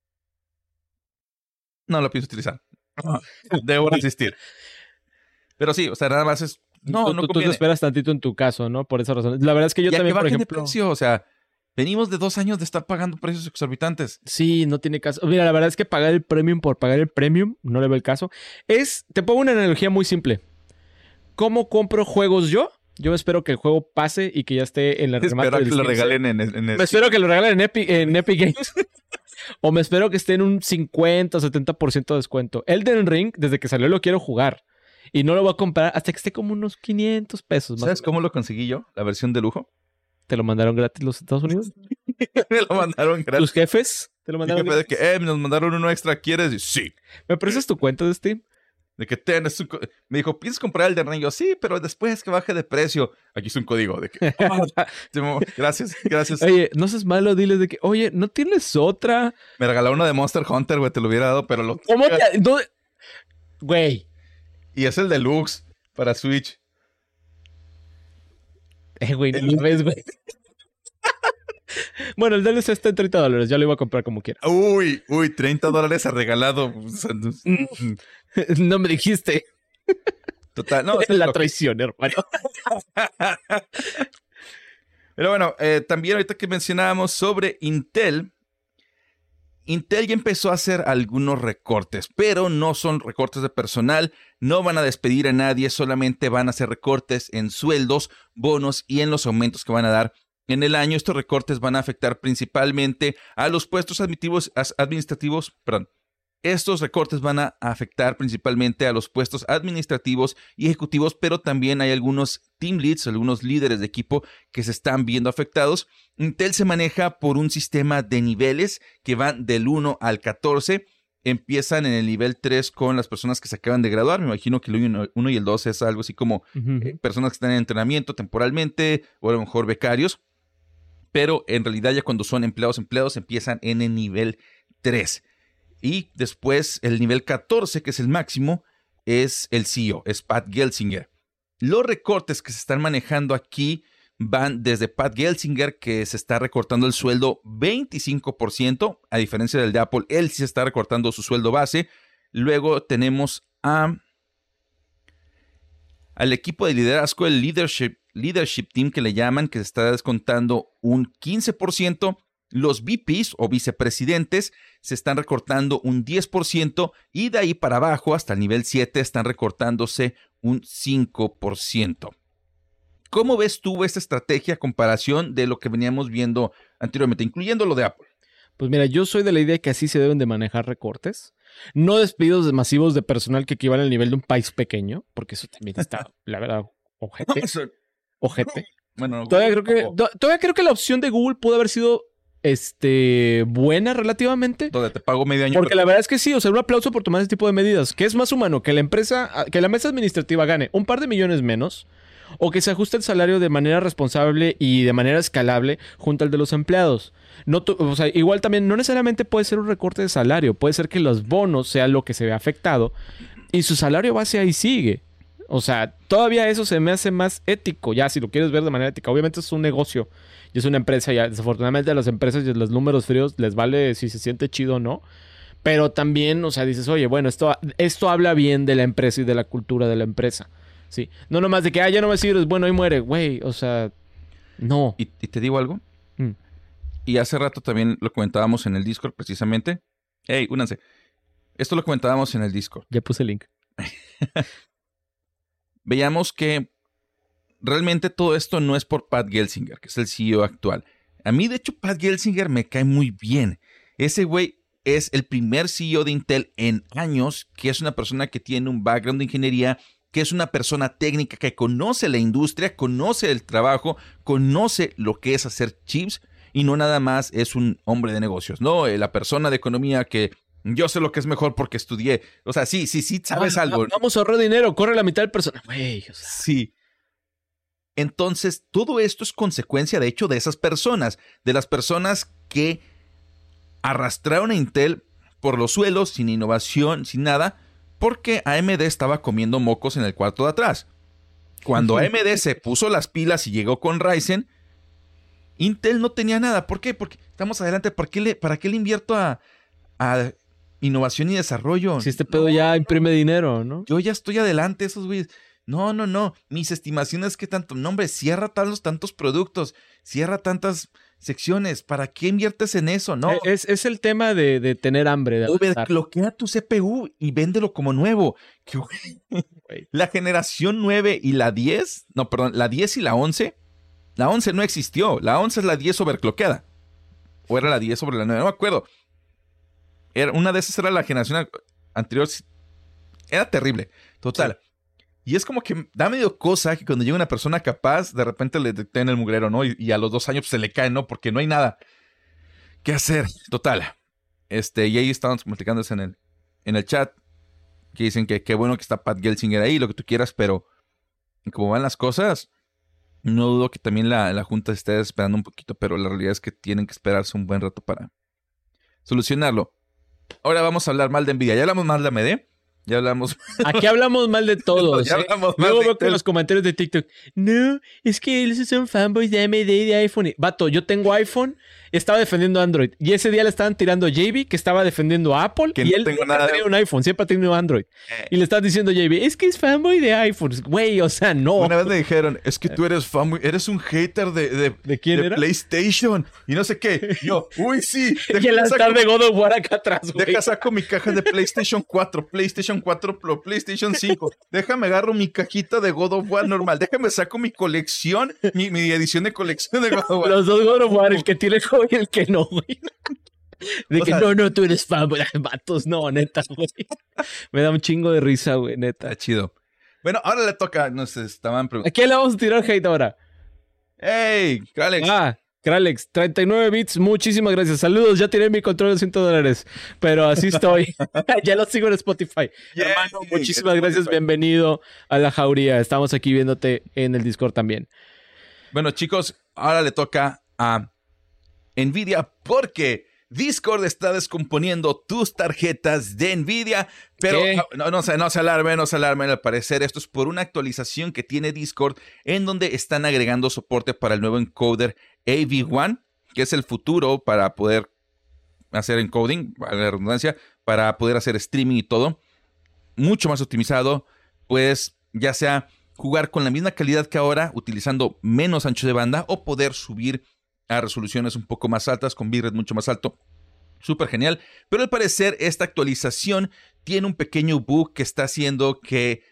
No la pienso utilizar. Debo resistir. Pero sí, o sea, nada más es... No, tú, no tú, tú te esperas tantito en tu caso, ¿no? Por esa razón. La verdad es que yo ya también, que por ejemplo... De precio, o sea, venimos de dos años de estar pagando precios exorbitantes. Sí, no tiene caso. Mira, la verdad es que pagar el premium por pagar el premium, no le veo el caso. Es... Te pongo una analogía muy simple. ¿Cómo compro juegos yo? Yo espero que el juego pase y que ya esté en la remate. Espero que lo regalen en, en, en Me espero que lo regalen en Epic, en Epic Games. O me espero que esté en un cincuenta o setenta por ciento de descuento. Elden Ring, desde que salió lo quiero jugar. Y no lo voy a comprar hasta que esté como unos quinientos pesos. Más ¿Sabes cómo lo conseguí yo? La versión de lujo. ¿Te lo mandaron gratis los Estados Unidos? Me lo mandaron gratis. ¿Tus jefes? ¿Te lo mandaron Mi jefe gratis? De que, eh, nos mandaron uno extra, ¿quieres? Y, sí. ¿Me prestas tu cuenta de Steam? De que tienes un... Me dijo, ¿piensas comprar el de Ring? Yo, sí, pero después que baje de precio. Aquí es un código de que... Oh, gracias, gracias. Oye, no seas malo, diles de que... Oye, ¿no tienes otra? Me regaló uno de Monster Hunter, güey. Te lo hubiera dado, pero lo... ¿Cómo te...? ¿Dónde? Güey. Y es el deluxe para Switch. Eh, güey, no ves, güey. Bueno, el D L C está en treinta dólares. Ya lo iba a comprar como quiera. Uy, uy, treinta dólares a regalado. No me dijiste. Total, no. Es la traición, hermano. Pero bueno, eh, también ahorita que mencionábamos sobre Intel, Intel ya empezó a hacer algunos recortes, pero no son recortes de personal, no van a despedir a nadie, solamente van a hacer recortes en sueldos, bonos y en los aumentos que van a dar en el año. Estos recortes van a afectar principalmente a los puestos administrativos, administrativos, perdón. Estos recortes van a afectar principalmente a los puestos administrativos y ejecutivos, pero también hay algunos team leads, algunos líderes de equipo que se están viendo afectados. Intel se maneja por un sistema de niveles que van del uno al catorce. Empiezan en el nivel tres con las personas que se acaban de graduar. Me imagino que el uno y el dos es algo así como uh-huh. eh, personas que están en entrenamiento temporalmente o a lo mejor becarios. Pero en realidad ya cuando son empleados, empleados empiezan en el nivel tres. Y después el nivel catorce, que es el máximo, es el C E O, es Pat Gelsinger. Los recortes que se están manejando aquí van desde Pat Gelsinger, que se está recortando el sueldo veinticinco por ciento, a diferencia del de Apple, él sí está recortando su sueldo base. Luego tenemos a, al equipo de liderazgo, el leadership, leadership team que le llaman, que se está descontando un quince por ciento. Los V Ps o vicepresidentes se están recortando un diez por ciento y de ahí para abajo hasta el nivel siete están recortándose un cinco por ciento. ¿Cómo ves tú esta estrategia a comparación de lo que veníamos viendo anteriormente, incluyendo lo de Apple? Pues mira, yo soy de la idea que así se deben de manejar recortes. No despidos masivos de personal que equivalen al nivel de un país pequeño, porque eso también está, la verdad, ojete. Ojete. Bueno, todavía creo, que, todavía creo que la opción de Google pudo haber sido este, buena relativamente. Donde te pago medio año. Porque la verdad es que sí, o sea, un aplauso por tomar ese tipo de medidas. ¿Qué es más humano? Que la empresa, que la mesa administrativa gane un par de millones menos, o que se ajuste el salario de manera responsable y de manera escalable junto al de los empleados. No tu, o sea, igual también no necesariamente puede ser un recorte de salario, puede ser que los bonos sean lo que se ve afectado y su salario base ahí sigue. O sea, todavía eso se me hace más ético, ya si lo quieres ver de manera ética. Obviamente es un negocio y es una empresa, ya desafortunadamente a las empresas y a los números fríos les vale si se siente chido o no. Pero también, o sea, dices, oye, bueno, esto, esto habla bien de la empresa y de la cultura de la empresa. Sí, no nomás de que, ah, ya no me sirves, bueno, ahí muere, güey, o sea, no. ¿Y, y te digo algo? Mm. Y hace rato también lo comentábamos en el Discord precisamente. Hey, únanse. Esto lo comentábamos en el Discord. Ya puse el link. Veíamos que realmente todo esto no es por Pat Gelsinger, que es el C E O actual. A mí, de hecho, Pat Gelsinger me cae muy bien. Ese güey es el primer C E O de Intel en años, que es una persona que tiene un background de ingeniería, que es una persona técnica que conoce la industria, conoce el trabajo, conoce lo que es hacer chips y no nada más es un hombre de negocios, ¿no? La persona de economía que yo sé lo que es mejor porque estudié. O sea, sí, sí, sí, sabes ah, algo. Vamos a ahorrar dinero, corre la mitad del personal. Güey, o sea. Sí. Entonces, todo esto es consecuencia, de hecho, de esas personas, de las personas que arrastraron a Intel por los suelos, sin innovación, sin nada, porque A M D estaba comiendo mocos en el cuarto de atrás. Cuando A M D se puso las pilas y llegó con Ryzen, Intel no tenía nada. ¿Por qué? Porque estamos adelante. ¿Para qué le, para qué le invierto a, a innovación y desarrollo? Si este pedo no, ya imprime no, dinero, ¿no? Yo ya estoy adelante, esos güeyes. No, no, no. Mis estimaciones que tanto... No, hombre, cierra tantos, tantos productos. Cierra tantas secciones. ¿Para qué inviertes en eso? No. Es, es el tema de, de tener hambre. De Overclockea tu C P U y véndelo como nuevo. La generación nueve y la diez... No, perdón. La diez y la once... La once no existió. La once es la diez overclockeada. O era la diez sobre la nueve. No me acuerdo. Era, una de esas era la generación anterior. Era terrible. Total. Sí. Y es como que da medio cosa que cuando llega una persona capaz, de repente le detén el mugrero, ¿no? Y, y a los dos años pues, se le cae, ¿no? Porque no hay nada que hacer. Total. Este, y ahí estaban platicándose en el, en el chat. Que dicen que qué bueno que está Pat Gelsinger ahí, lo que tú quieras, pero como van las cosas, no dudo que también la, la junta esté esperando un poquito, pero la realidad es que tienen que esperarse un buen rato para solucionarlo. Ahora vamos a hablar mal de Nvidia. Ya hablamos mal de A M D. Ya hablamos. Aquí hablamos mal de todos. Ya ¿eh? hablamos Luego mal veo de que en los comentarios de TikTok, no, es que ellos son fanboys de A M D y de iPhone. Vato, yo tengo iPhone, estaba defendiendo Android. Y ese día le estaban tirando a J B, que estaba defendiendo a Apple. Que y no él tengo nunca nada ha tenido un iPhone, siempre ha tenido Android. Eh. Y le estás diciendo a J B, es que es fanboy de iPhone. Güey, o sea, no. Una vez me dijeron, es que tú eres fanboy, eres un hater de, de, ¿De, quién de era? PlayStation. Y no sé qué. Y yo, uy, sí. Y el altar de God of War acá atrás, güey. Deja saco mi caja de PlayStation cuatro, PlayStation cuatro Pro, PlayStation cinco. Déjame agarro mi cajita de God of War normal. Déjame saco mi colección, mi, mi edición de colección de God of War. Los dos God of War, el que tiene el juego y el que no, güey. De o que sea, no, no, tú eres fan, vatos, no, neta, güey. Me da un chingo de risa, güey, neta. Está chido. Bueno, ahora le toca, no sé, estaban preguntando. ¿A quién le vamos a tirar hate ahora? ¡Hey, Kralex! Ah, Kralex, treinta y nueve bits, muchísimas gracias. Saludos, ya tiré mi control de cien dólares, pero así estoy. Ya lo sigo en Spotify. Yeah, hermano, muchísimas gracias, Spotify. Bienvenido a la jauría. Estamos aquí viéndote en el Discord también. Bueno, chicos, ahora le toca a Nvidia porque Discord está descomponiendo tus tarjetas de Nvidia, pero no, no, se, no se alarmen, no se alarmen. Al parecer esto es por una actualización que tiene Discord en donde están agregando soporte para el nuevo encoder A V uno, que es el futuro para poder hacer encoding, a la redundancia, para poder hacer streaming y todo. Mucho más optimizado, pues ya sea jugar con la misma calidad que ahora, utilizando menos ancho de banda, o poder subir a resoluciones un poco más altas, con bitrate mucho más alto. Súper genial. Pero al parecer esta actualización tiene un pequeño bug que está haciendo que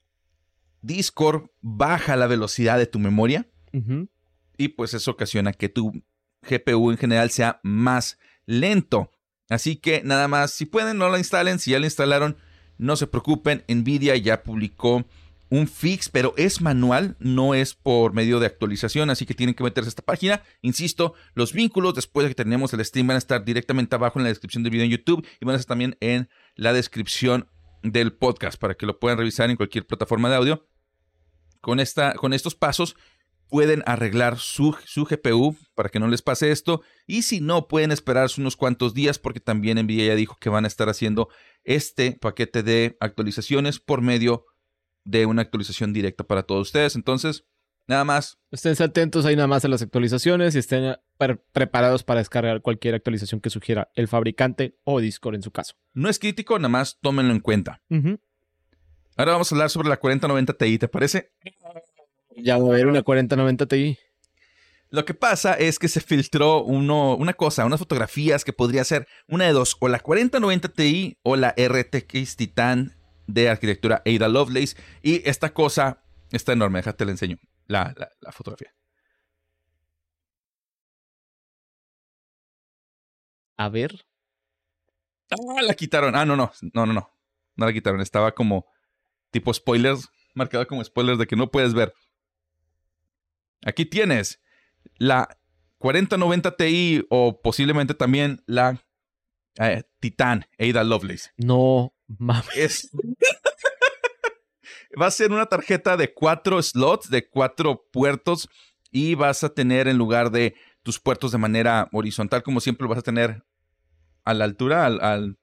Discord baja la velocidad de tu memoria. Uh-huh. Y pues eso ocasiona que tu G P U en general sea más lento. Así que nada más, si pueden no la instalen. Si ya la instalaron, no se preocupen. Nvidia ya publicó un fix, pero es manual, no es por medio de actualización, así que tienen que meterse a esta página. Insisto, los vínculos después de que terminemos el stream van a estar directamente abajo en la descripción del video en YouTube y van a estar también en la descripción del podcast para que lo puedan revisar en cualquier plataforma de audio. Con, esta, con estos pasos pueden arreglar su, su G P U para que no les pase esto. Y si no, pueden esperarse unos cuantos días porque también Nvidia ya dijo que van a estar haciendo este paquete de actualizaciones por medio de una actualización directa para todos ustedes. Entonces, nada más. Estén atentos ahí nada más a las actualizaciones y estén pre- preparados para descargar cualquier actualización que sugiera el fabricante o Discord en su caso. No es crítico, nada más tómenlo en cuenta. Uh-huh. Ahora vamos a hablar sobre la cuarenta noventa Ti, ¿te parece? Ya va a haber una cuarenta noventa Ti. Lo que pasa es que se filtró uno, una cosa, unas fotografías que podría ser una de dos, o la cuarenta noventa Ti o la R T X Titan de arquitectura Ada Lovelace. Y esta cosa está enorme, déjate la enseño, la, la, la fotografía. A ver. Ah, la quitaron. Ah, no, no, no, no, no. No la quitaron, estaba como tipo spoilers, marcado como spoilers de que no puedes ver. Aquí tienes la cuarenta noventa Ti o posiblemente también la eh, Titan Ada Lovelace. No mames. Es... Va a ser una tarjeta de cuatro slots, de cuatro puertos, y vas a tener en lugar de tus puertos de manera horizontal, como siempre lo vas a tener a la altura, al... al...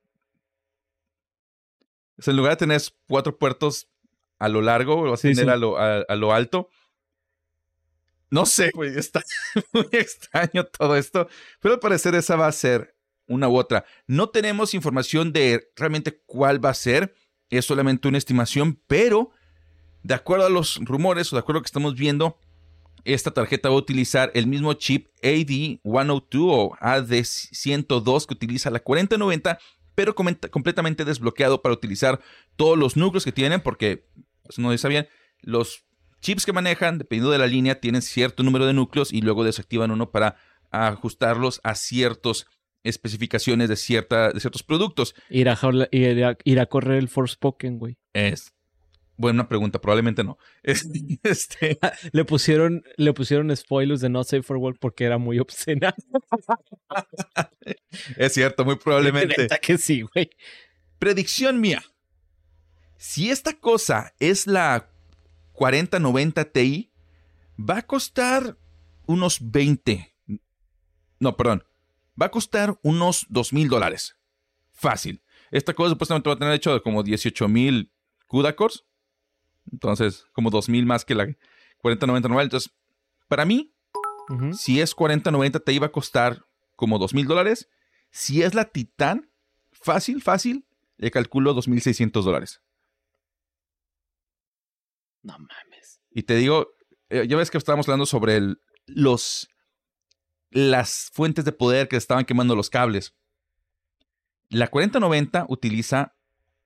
O sea, en lugar de tener cuatro puertos a lo largo, lo vas a Sí, tener sí. a, lo, a, a lo alto. No sé, güey, está muy extraño todo esto, pero al parecer esa va a ser una u otra. No tenemos información de realmente cuál va a ser, es solamente una estimación, pero de acuerdo a los rumores o de acuerdo a lo que estamos viendo, esta tarjeta va a utilizar el mismo chip A D ciento dos o A D ciento dos que utiliza la cuarenta noventa, pero completamente desbloqueado para utilizar todos los núcleos que tienen, porque pues, no sabían, los chips que manejan, dependiendo de la línea, tienen cierto número de núcleos y luego desactivan uno para ajustarlos a ciertas especificaciones de, cierta, de ciertos productos. Ir a, ir, a, ir a correr el Forspoken, güey. Es buena pregunta, probablemente no. Este... le, pusieron, le pusieron spoilers de Not Safe for Work porque era muy obscena. Es cierto, muy probablemente. Neta que sí, güey. Predicción mía. Si esta cosa es la cuarenta noventa Ti, va a costar unos veinte. No, perdón. Va a costar unos dos mil dólares. Fácil. Esta cosa supuestamente va a tener hecho de como dieciocho mil CUDA cores. Entonces, como dos mil más que la cuarenta noventa normal. Entonces, para mí, uh-huh. si es cuarenta noventa Ti va a costar como dos mil dólares. Si es la Titan, fácil, fácil, le calculo dos mil seiscientos dólares. No mames. Y te digo, eh, ya ves que estábamos hablando sobre el, los, las fuentes de poder que estaban quemando los cables. La cuarenta noventa utiliza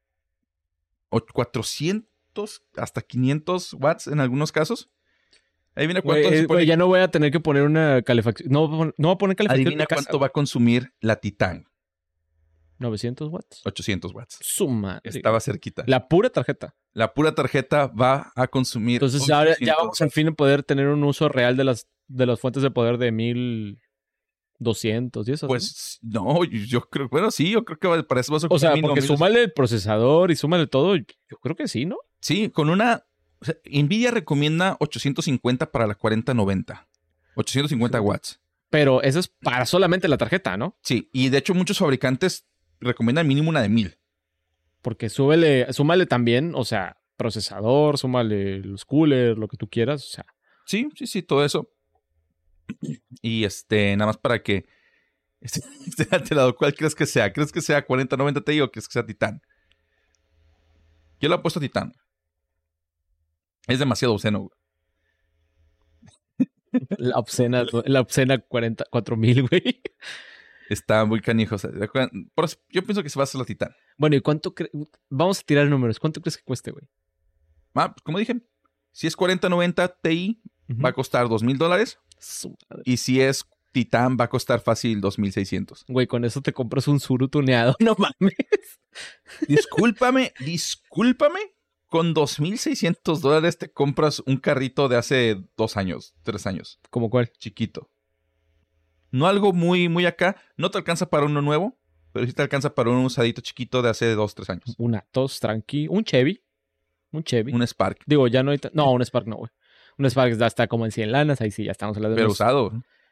cuatrocientos hasta quinientos watts en algunos casos. Adivina cuánto. Wey, wey, ya no voy a tener que poner una calefacción. No, no voy a poner calefacción. Adivina cuánto casa, va a consumir la Titan. ¿novecientos watts? ochocientos watts. Suma. Estaba cerquita. La pura tarjeta. La pura tarjeta va a consumir. Entonces ahora ya vamos al fin a poder tener un uso real de las, de las fuentes de poder de mil doscientos y eso. Pues no, yo creo, bueno, sí, yo creo que para eso vas a O sea, porque súmale el procesador y súmale todo, yo creo que sí, ¿no? Sí, con una, o sea, Nvidia recomienda ochocientos cincuenta para la cuarenta noventa. ochocientos cincuenta watts. Pero eso es para solamente la tarjeta, ¿no? Sí, y de hecho muchos fabricantes recomiendan mínimo una de mil. Porque súbele, súmale también, o sea, procesador, súmale los coolers, lo que tú quieras, o sea. Sí, sí, sí, todo eso. Y este, nada más para que esté, esté alterado. ¿Cuál crees que sea? ¿Crees que sea cuarenta noventa Ti o crees que sea Titan? Yo le he puesto Titan. Es demasiado obsceno. La obscena, la obscena cuarenta, cuatro mil, güey. Está muy canijo. O sea, yo pienso que se va a hacer la Titan. Bueno, ¿y cuánto crees? Vamos a tirar números. ¿Cuánto crees que cueste, güey? Ah, pues como dije, si es cuarenta noventa Ti, uh-huh. va a costar dos mil dólares. Y si es Titan, va a costar fácil dos mil seiscientos. Güey, con eso te compras un Zuru tuneado. No mames. Discúlpame, discúlpame, con dos mil seiscientos dólares te compras un carrito de hace dos años, tres años. ¿Cómo cuál? Chiquito. No algo muy, muy acá. No te alcanza para uno nuevo, pero sí te alcanza para un usadito chiquito de hace dos, tres años. Un Atos, tranqui. Un Chevy. Un Chevy. Un Spark. Digo, ya no hay... No, un Spark no, güey. Un Spark ya está como en cien lanas. Ahí sí, ya estamos hablando de... Pero unos... usado.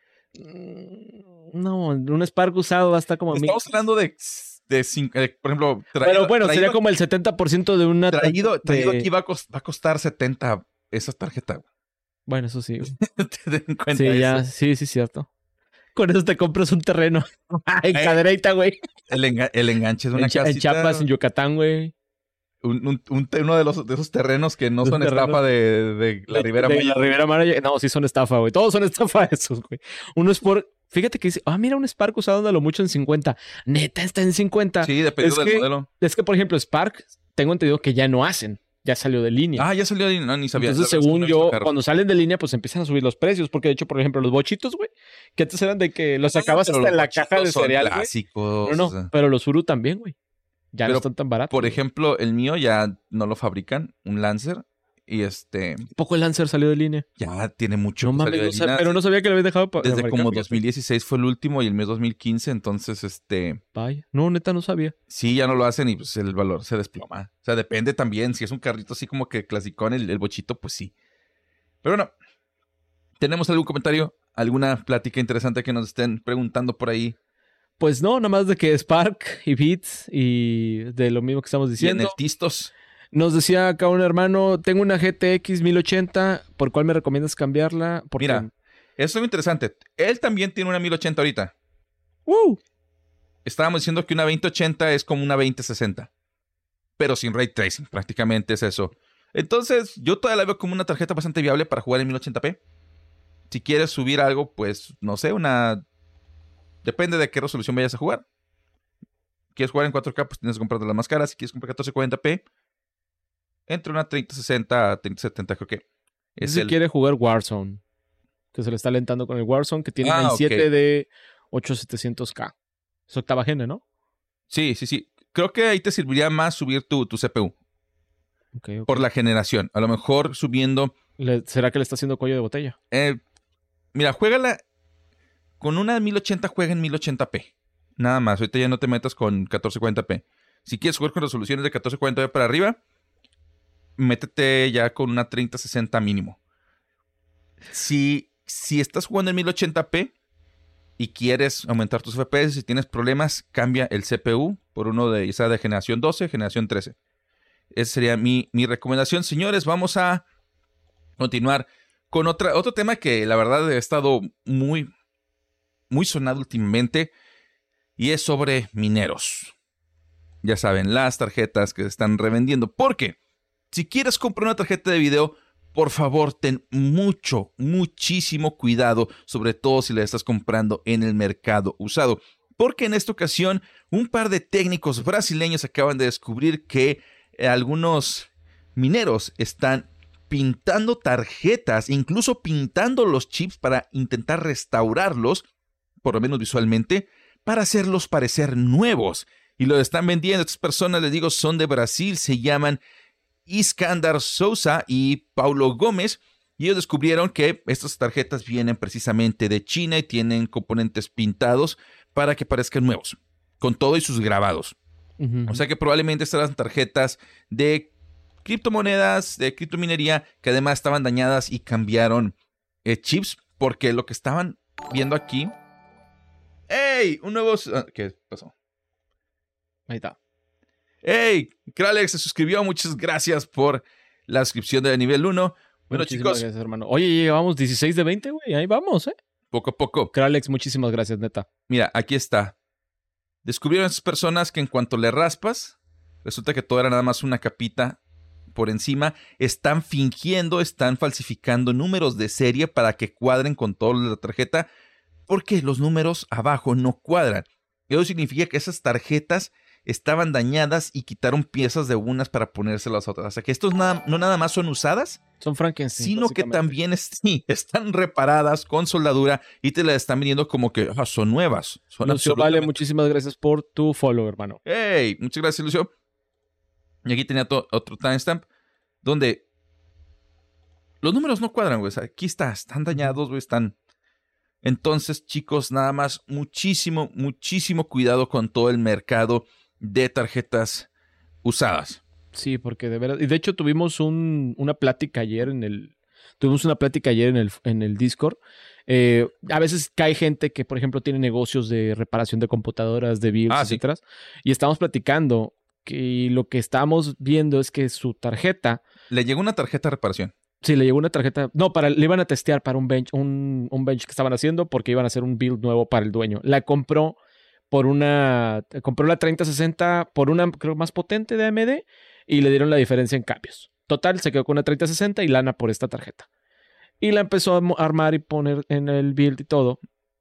No, un Spark usado va a estar como... Estamos mil... hablando de... de, cinco, de por ejemplo... Traído, Pero bueno, traído, sería como el setenta por ciento de una... Traído, traído de... aquí va a, cost, va a costar setenta esa tarjeta. Bueno, eso sí. ¿Te den cuenta sí, de ya, eso? sí, sí, cierto. Con eso te compras un terreno. En eh, Cadereyta, güey. El, enga el enganche es una en, casita. En Chiapas, en Yucatán, güey. Un, un, un, uno de, los, de esos terrenos que no son terrenos? estafa de, de la de, Ribera Maya. De la Ribera Maya. No, sí son estafa, güey. Todos son estafa esos, güey. Uno es por... Fíjate que dice, ah, mira, un Spark usado a lo mucho en cincuenta. Neta, está en cincuenta. Sí, dependiendo es del que, modelo. Es que, por ejemplo, Spark, tengo entendido que ya no hacen. Ya salió de línea. Ah, ya salió de línea. No, ni sabía. Entonces, según no yo, cuando salen de línea, pues empiezan a subir los precios. Porque, de hecho, por ejemplo, los bochitos, güey, que antes eran de que los sacabas hasta en la caja de cereal, clásicos. No, no, o sea. Pero los Uru también, güey. Ya pero, no están tan baratos. Por ejemplo, el mío ya no lo fabrican, un Lancer. Y este... Poco el Lancer salió de línea. Ya tiene mucho. No mames, no sab... pero no sabía que lo habían dejado para Desde como dos mil dieciséis fue el último y el mío dos mil quince, entonces este... Vaya, no, neta no sabía. Sí, ya no lo hacen y pues el valor se desploma. O sea, depende también. Si es un carrito así como que clasicón, el, el bochito, pues sí. Pero bueno, ¿tenemos algún comentario? ¿Alguna plática interesante que nos estén preguntando por ahí? Pues no, nada más de que Spark y Beats y de lo mismo que estamos diciendo. Y en el Tistos. Nos decía acá un hermano, tengo una G T X mil ochenta, ¿por cuál me recomiendas cambiarla? Porque... Mira, eso es muy interesante. Él también tiene una mil ochenta ahorita. ¡Uh! Estábamos diciendo que una veinte ochenta es como una veinte sesenta. Pero sin Ray Tracing, prácticamente es eso. Entonces, yo todavía la veo como una tarjeta bastante viable para jugar en mil ochenta p. Si quieres subir algo, pues, no sé, una... Depende de qué resolución vayas a jugar. ¿Quieres jugar en cuatro K? Pues tienes que comprar de las más caras. Si quieres comprar catorce cuarenta p... entre una treinta sesenta a treinta setenta, creo que es si el... quiere jugar Warzone, que se le está alentando con el Warzone, que tiene ah, veintisiete okay. de ocho mil setecientos K. Es octava gene, ¿no? Sí, sí, sí. Creo que ahí te serviría más subir tu, tu C P U. Okay, okay. Por la generación. A lo mejor subiendo... ¿Le, ¿Será que le está haciendo cuello de botella? Eh, mira, juégala... Con una mil ochenta, juega en mil ochenta p. Nada más. Ahorita ya no te metas con catorce cuarenta p. Si quieres jugar con resoluciones de catorce cuarenta p para arriba... métete ya con una treinta sesenta mínimo. Si, si estás jugando en mil ochenta p y quieres aumentar tus F P S, si tienes problemas, cambia el C P U por uno de, ya de generación doce, generación trece. Esa sería mi, mi recomendación. Señores, vamos a continuar con otra, otro tema que la verdad ha estado muy, muy sonado últimamente y es sobre mineros. Ya saben, las tarjetas que se están revendiendo. ¿Por qué? Si quieres comprar una tarjeta de video, por favor, ten mucho, muchísimo cuidado, sobre todo si la estás comprando en el mercado usado. Porque en esta ocasión, un par de técnicos brasileños acaban de descubrir que eh, algunos mineros están pintando tarjetas, incluso pintando los chips para intentar restaurarlos, por lo menos visualmente, para hacerlos parecer nuevos. Y lo están vendiendo. Estas personas, les digo, son de Brasil, se llaman Iskandar Souza y Paulo Gómez, y ellos descubrieron que estas tarjetas vienen precisamente de China y tienen componentes pintados para que parezcan nuevos, con todo y sus grabados. Uh-huh. O sea que probablemente estas eran tarjetas de criptomonedas, de criptominería, que además estaban dañadas y cambiaron eh, chips, porque lo que estaban viendo aquí... ¡Ey! Un nuevo... ¿Qué pasó? Ahí está. ¡Hey! Kralex se suscribió. Muchas gracias por la suscripción de nivel uno. Bueno, muchísimas chicos. Gracias, hermano. Oye, llevamos dieciséis de veinte, güey. Ahí vamos, ¿eh? Poco a poco. Kralex, muchísimas gracias, neta. Mira, aquí está. Descubrieron esas personas que en cuanto le raspas, resulta que todo era nada más una capita por encima. Están fingiendo, están falsificando números de serie para que cuadren con todo la tarjeta, porque los números abajo no cuadran. Eso significa que esas tarjetas estaban dañadas y quitaron piezas de unas para ponérselas a otras. O sea que estos nada, no nada más son usadas, son Frankenstein, sino que también es, sí, están reparadas con soldadura y te las están vendiendo como que oh, son nuevas. Son Lucio, vale, muchísimas gracias por tu follow, hermano. Hey, muchas gracias, Lucio. Y aquí tenía to- otro timestamp. donde los números no cuadran, güey. O sea, aquí está, están dañados, güey, están... Entonces, chicos, nada más muchísimo, muchísimo cuidado con todo el mercado de tarjetas usadas. Sí, porque de verdad... Y de hecho tuvimos un, una plática ayer en el... Tuvimos una plática ayer en el, en el Discord. Eh, a veces cae gente que, por ejemplo, tiene negocios de reparación de computadoras, de builds, Ah, etcétera. Sí. Y estamos platicando que lo que estamos viendo es que su tarjeta... Le llegó una tarjeta de reparación. Sí, le llegó una tarjeta... No, para, le iban a testear para un bench, un, un bench que estaban haciendo porque iban a hacer un build nuevo para el dueño. La compró por una... Compró la treinta sesenta por una, creo, más potente de A M D y le dieron la diferencia en cambios. Total, se quedó con una treinta sesenta y lana por esta tarjeta. Y la empezó a armar y poner en el build y todo.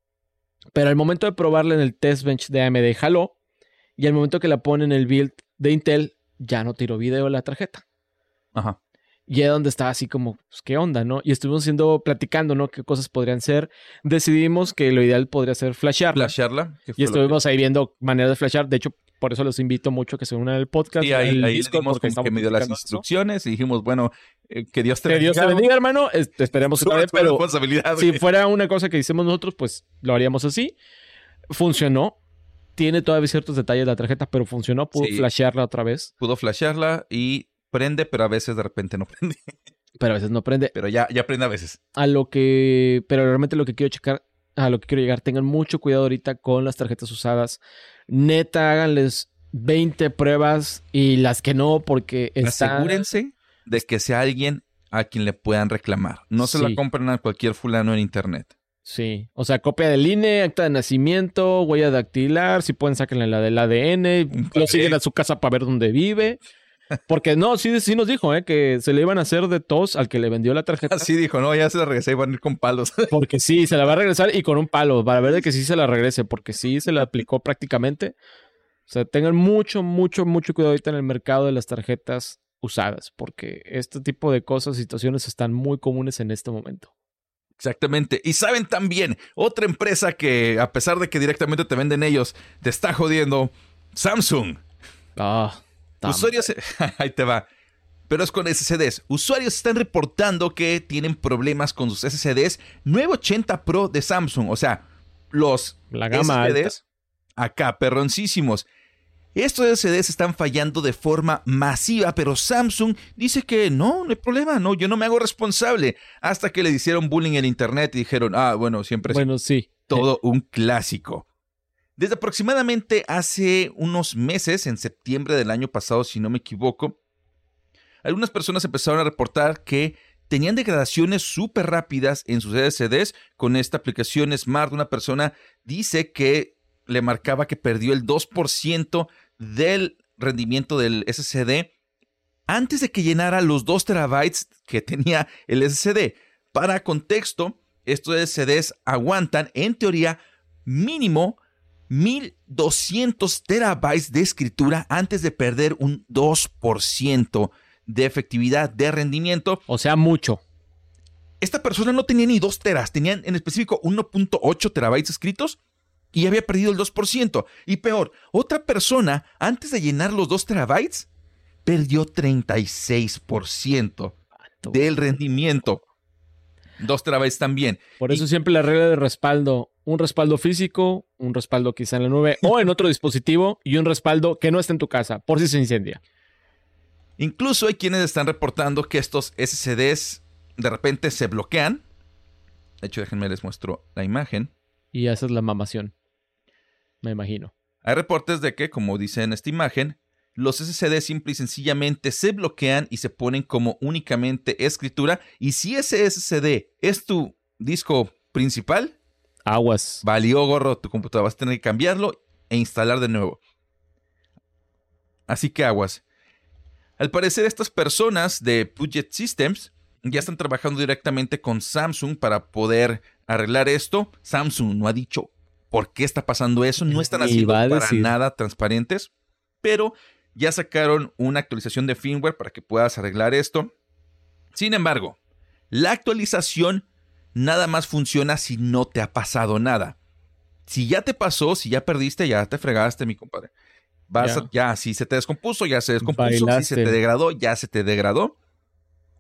Pero al momento de probarla en el test bench de A M D, jaló. Y al momento que la pone en el build de Intel, ya no tiró video la tarjeta. Ajá. Y es donde estaba así como, pues, ¿qué onda, no? Y estuvimos haciendo, platicando, ¿no? ¿Qué cosas podrían ser? Decidimos que lo ideal podría ser flashearla. Flashearla. Y estuvimos que... ahí viendo maneras de flashear. De hecho, por eso los invito mucho que se unan al podcast. Y ahí, el ahí Discord, dimos como que me dio las instrucciones eso. Y dijimos, bueno, eh, que Dios te bendiga. Que Dios te bendiga, hermano. Es, esperemos que también, pero si fuera una cosa que hicimos nosotros, pues lo haríamos así. Funcionó. Tiene todavía ciertos detalles la tarjeta, pero funcionó. Pudo sí. flashearla otra vez. Pudo flashearla y prende, pero a veces de repente no prende. Pero a veces no prende. Pero ya, ya prende a veces. A lo que... Pero realmente lo que quiero checar, a lo que quiero llegar, tengan mucho cuidado ahorita con las tarjetas usadas. Neta, háganles veinte pruebas y las que no, porque están... Asegúrense de que sea alguien a quien le puedan reclamar. No se sí. la compren a cualquier fulano en internet. Sí, o sea, copia del I N E, acta de nacimiento, huella dactilar, si pueden sáquenle la del A D N, lo siguen a su casa para ver dónde vive. Porque no, sí, sí nos dijo, ¿eh? Que se le iban a hacer de tos al que le vendió la tarjeta. Sí dijo, no, ya se la regresé y van a ir con palos. Porque sí, se la va a regresar y con un palo, para ver de que sí se la regrese, porque sí se la aplicó prácticamente. O sea, tengan mucho, mucho, mucho cuidado ahorita en el mercado de las tarjetas usadas, porque este tipo de cosas, situaciones están muy comunes en este momento. Exactamente. Y saben también, otra empresa que, a pesar de que directamente te venden ellos, te está jodiendo, Samsung. Ah... Usuarios, ahí te va, pero es con S S Ds. Usuarios están reportando que tienen problemas con sus S S Ds nueve ochenta Pro de Samsung. O sea, los La gama S S Ds alta. Acá, perroncísimos. Estos S S Ds están fallando de forma masiva, pero Samsung dice que no, no hay problema, no, yo no me hago responsable. Hasta que le hicieron bullying en internet y dijeron, ah, bueno, siempre es bueno, sí. todo un clásico. Desde aproximadamente hace unos meses, en septiembre del año pasado, si no me equivoco, algunas personas empezaron a reportar que tenían degradaciones súper rápidas en sus S S Ds con esta aplicación Smart. Una persona dice que le marcaba que perdió el dos por ciento del rendimiento del S S D antes de que llenara los dos terabytes que tenía el S S D. Para contexto, estos S S Ds aguantan, en teoría, mínimo mil doscientos terabytes de escritura antes de perder un dos por ciento de efectividad de rendimiento. O sea, mucho. Esta persona no tenía ni dos teras, tenían en específico uno punto ocho terabytes escritos y había perdido el dos por ciento. Y peor, otra persona, antes de llenar los dos terabytes, perdió treinta y seis por ciento del rendimiento. dos terabytes también. Por eso y, siempre la regla de respaldo, un respaldo físico, un respaldo quizá en la nube o en otro dispositivo y un respaldo que no esté en tu casa, por si se incendia. Incluso hay quienes están reportando que estos S S Ds de repente se bloquean. De hecho, déjenme les muestro la imagen. Y esa es la mamación, me imagino. Hay reportes de que, como dice en esta imagen, los S S Ds simple y sencillamente se bloquean y se ponen como únicamente escritura. Y si ese S S D es tu disco principal, aguas. Valió gorro tu computadora. Vas a tener que cambiarlo e instalar de nuevo. Así que aguas. Al parecer, estas personas de Puget Systems ya están trabajando directamente con Samsung para poder arreglar esto. Samsung no ha dicho por qué está pasando eso. No están haciendo para nada transparentes. Pero ya sacaron una actualización de firmware para que puedas arreglar esto. Sin embargo, la actualización nada más funciona si no te ha pasado nada. Si ya te pasó, si ya perdiste, ya te fregaste, mi compadre. Vas ya. A, ya, si se te descompuso, ya se descompuso. Bailaste. Si se te degradó, ya se te degradó.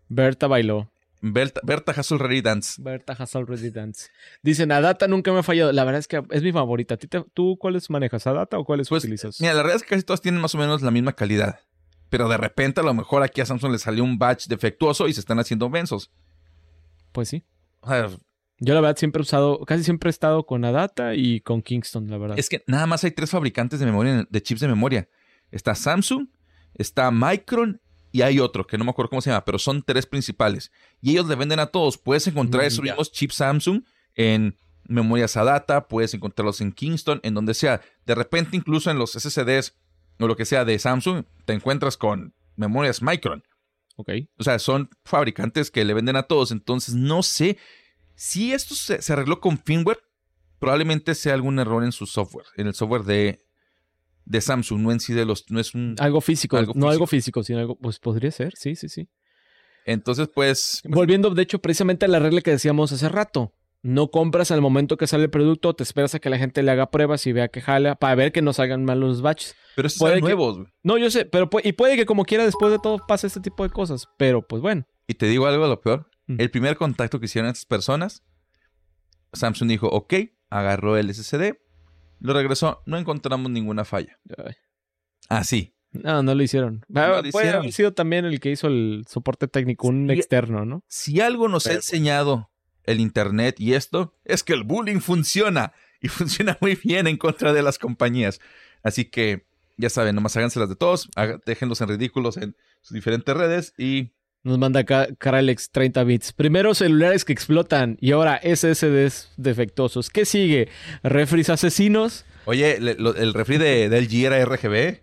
Berta bailó. Berta, Berta has already danced. Berta has already danced. Dicen, Adata nunca me ha fallado. La verdad es que es mi favorita. ¿Tú, te, tú cuáles manejas? ¿Adata o cuáles pues, utilizas? Mira, la verdad es que casi todas tienen más o menos la misma calidad. Pero de repente a lo mejor aquí a Samsung le salió un batch defectuoso y se están haciendo mensos. Pues sí. O sea, yo la verdad siempre he usado, casi siempre he estado con Adata y con Kingston, la verdad. Es que nada más hay tres fabricantes de memoria, de chips de memoria. Está Samsung, está Micron y hay otro que no me acuerdo cómo se llama, pero son tres principales. Y ellos le venden a todos. Puedes encontrar mm, esos ya. mismos chips Samsung en memorias Adata, puedes encontrarlos en Kingston, en donde sea. De repente incluso en los S S Ds o lo que sea de Samsung, te encuentras con memorias Micron. Ok. O sea, son fabricantes que le venden a todos. Entonces no sé si esto se, se arregló con firmware. Probablemente sea algún error en su software, en el software de, de Samsung, no en sí de los, no es un... Algo físico, algo no físico. algo físico, sino algo, pues podría ser, sí, sí, sí. Entonces, pues... Volviendo, de hecho, precisamente a la regla que decíamos hace rato. No compras al momento que sale el producto, te esperas a que la gente le haga pruebas y vea que jala, para ver que no salgan mal los batches. Pero esos son nuevos, güey. No, yo sé, pero y puede que como quiera después de todo pase este tipo de cosas, pero pues bueno. Y te digo algo, lo peor. Mm. El primer contacto que hicieron estas personas, Samsung dijo, ok, agarró el S S D, lo regresó, no encontramos ninguna falla. Ay. Así. No, no lo hicieron. No ah, lo puede hicieron. haber sido también el que hizo el soporte técnico, un Sí. externo, ¿no? Si algo nos Pero- ha enseñado el internet y esto, es que el bullying funciona. Y funciona muy bien en contra de las compañías. Así que, ya saben, nomás háganselas de todos, haga- déjenlos en ridículos en sus diferentes redes y... Nos manda acá Caralex treinta bits. Primero celulares que explotan y ahora S S Ds defectuosos. ¿Qué sigue? ¿Refris asesinos? Oye, le- lo- el refri de, de L G era R G B.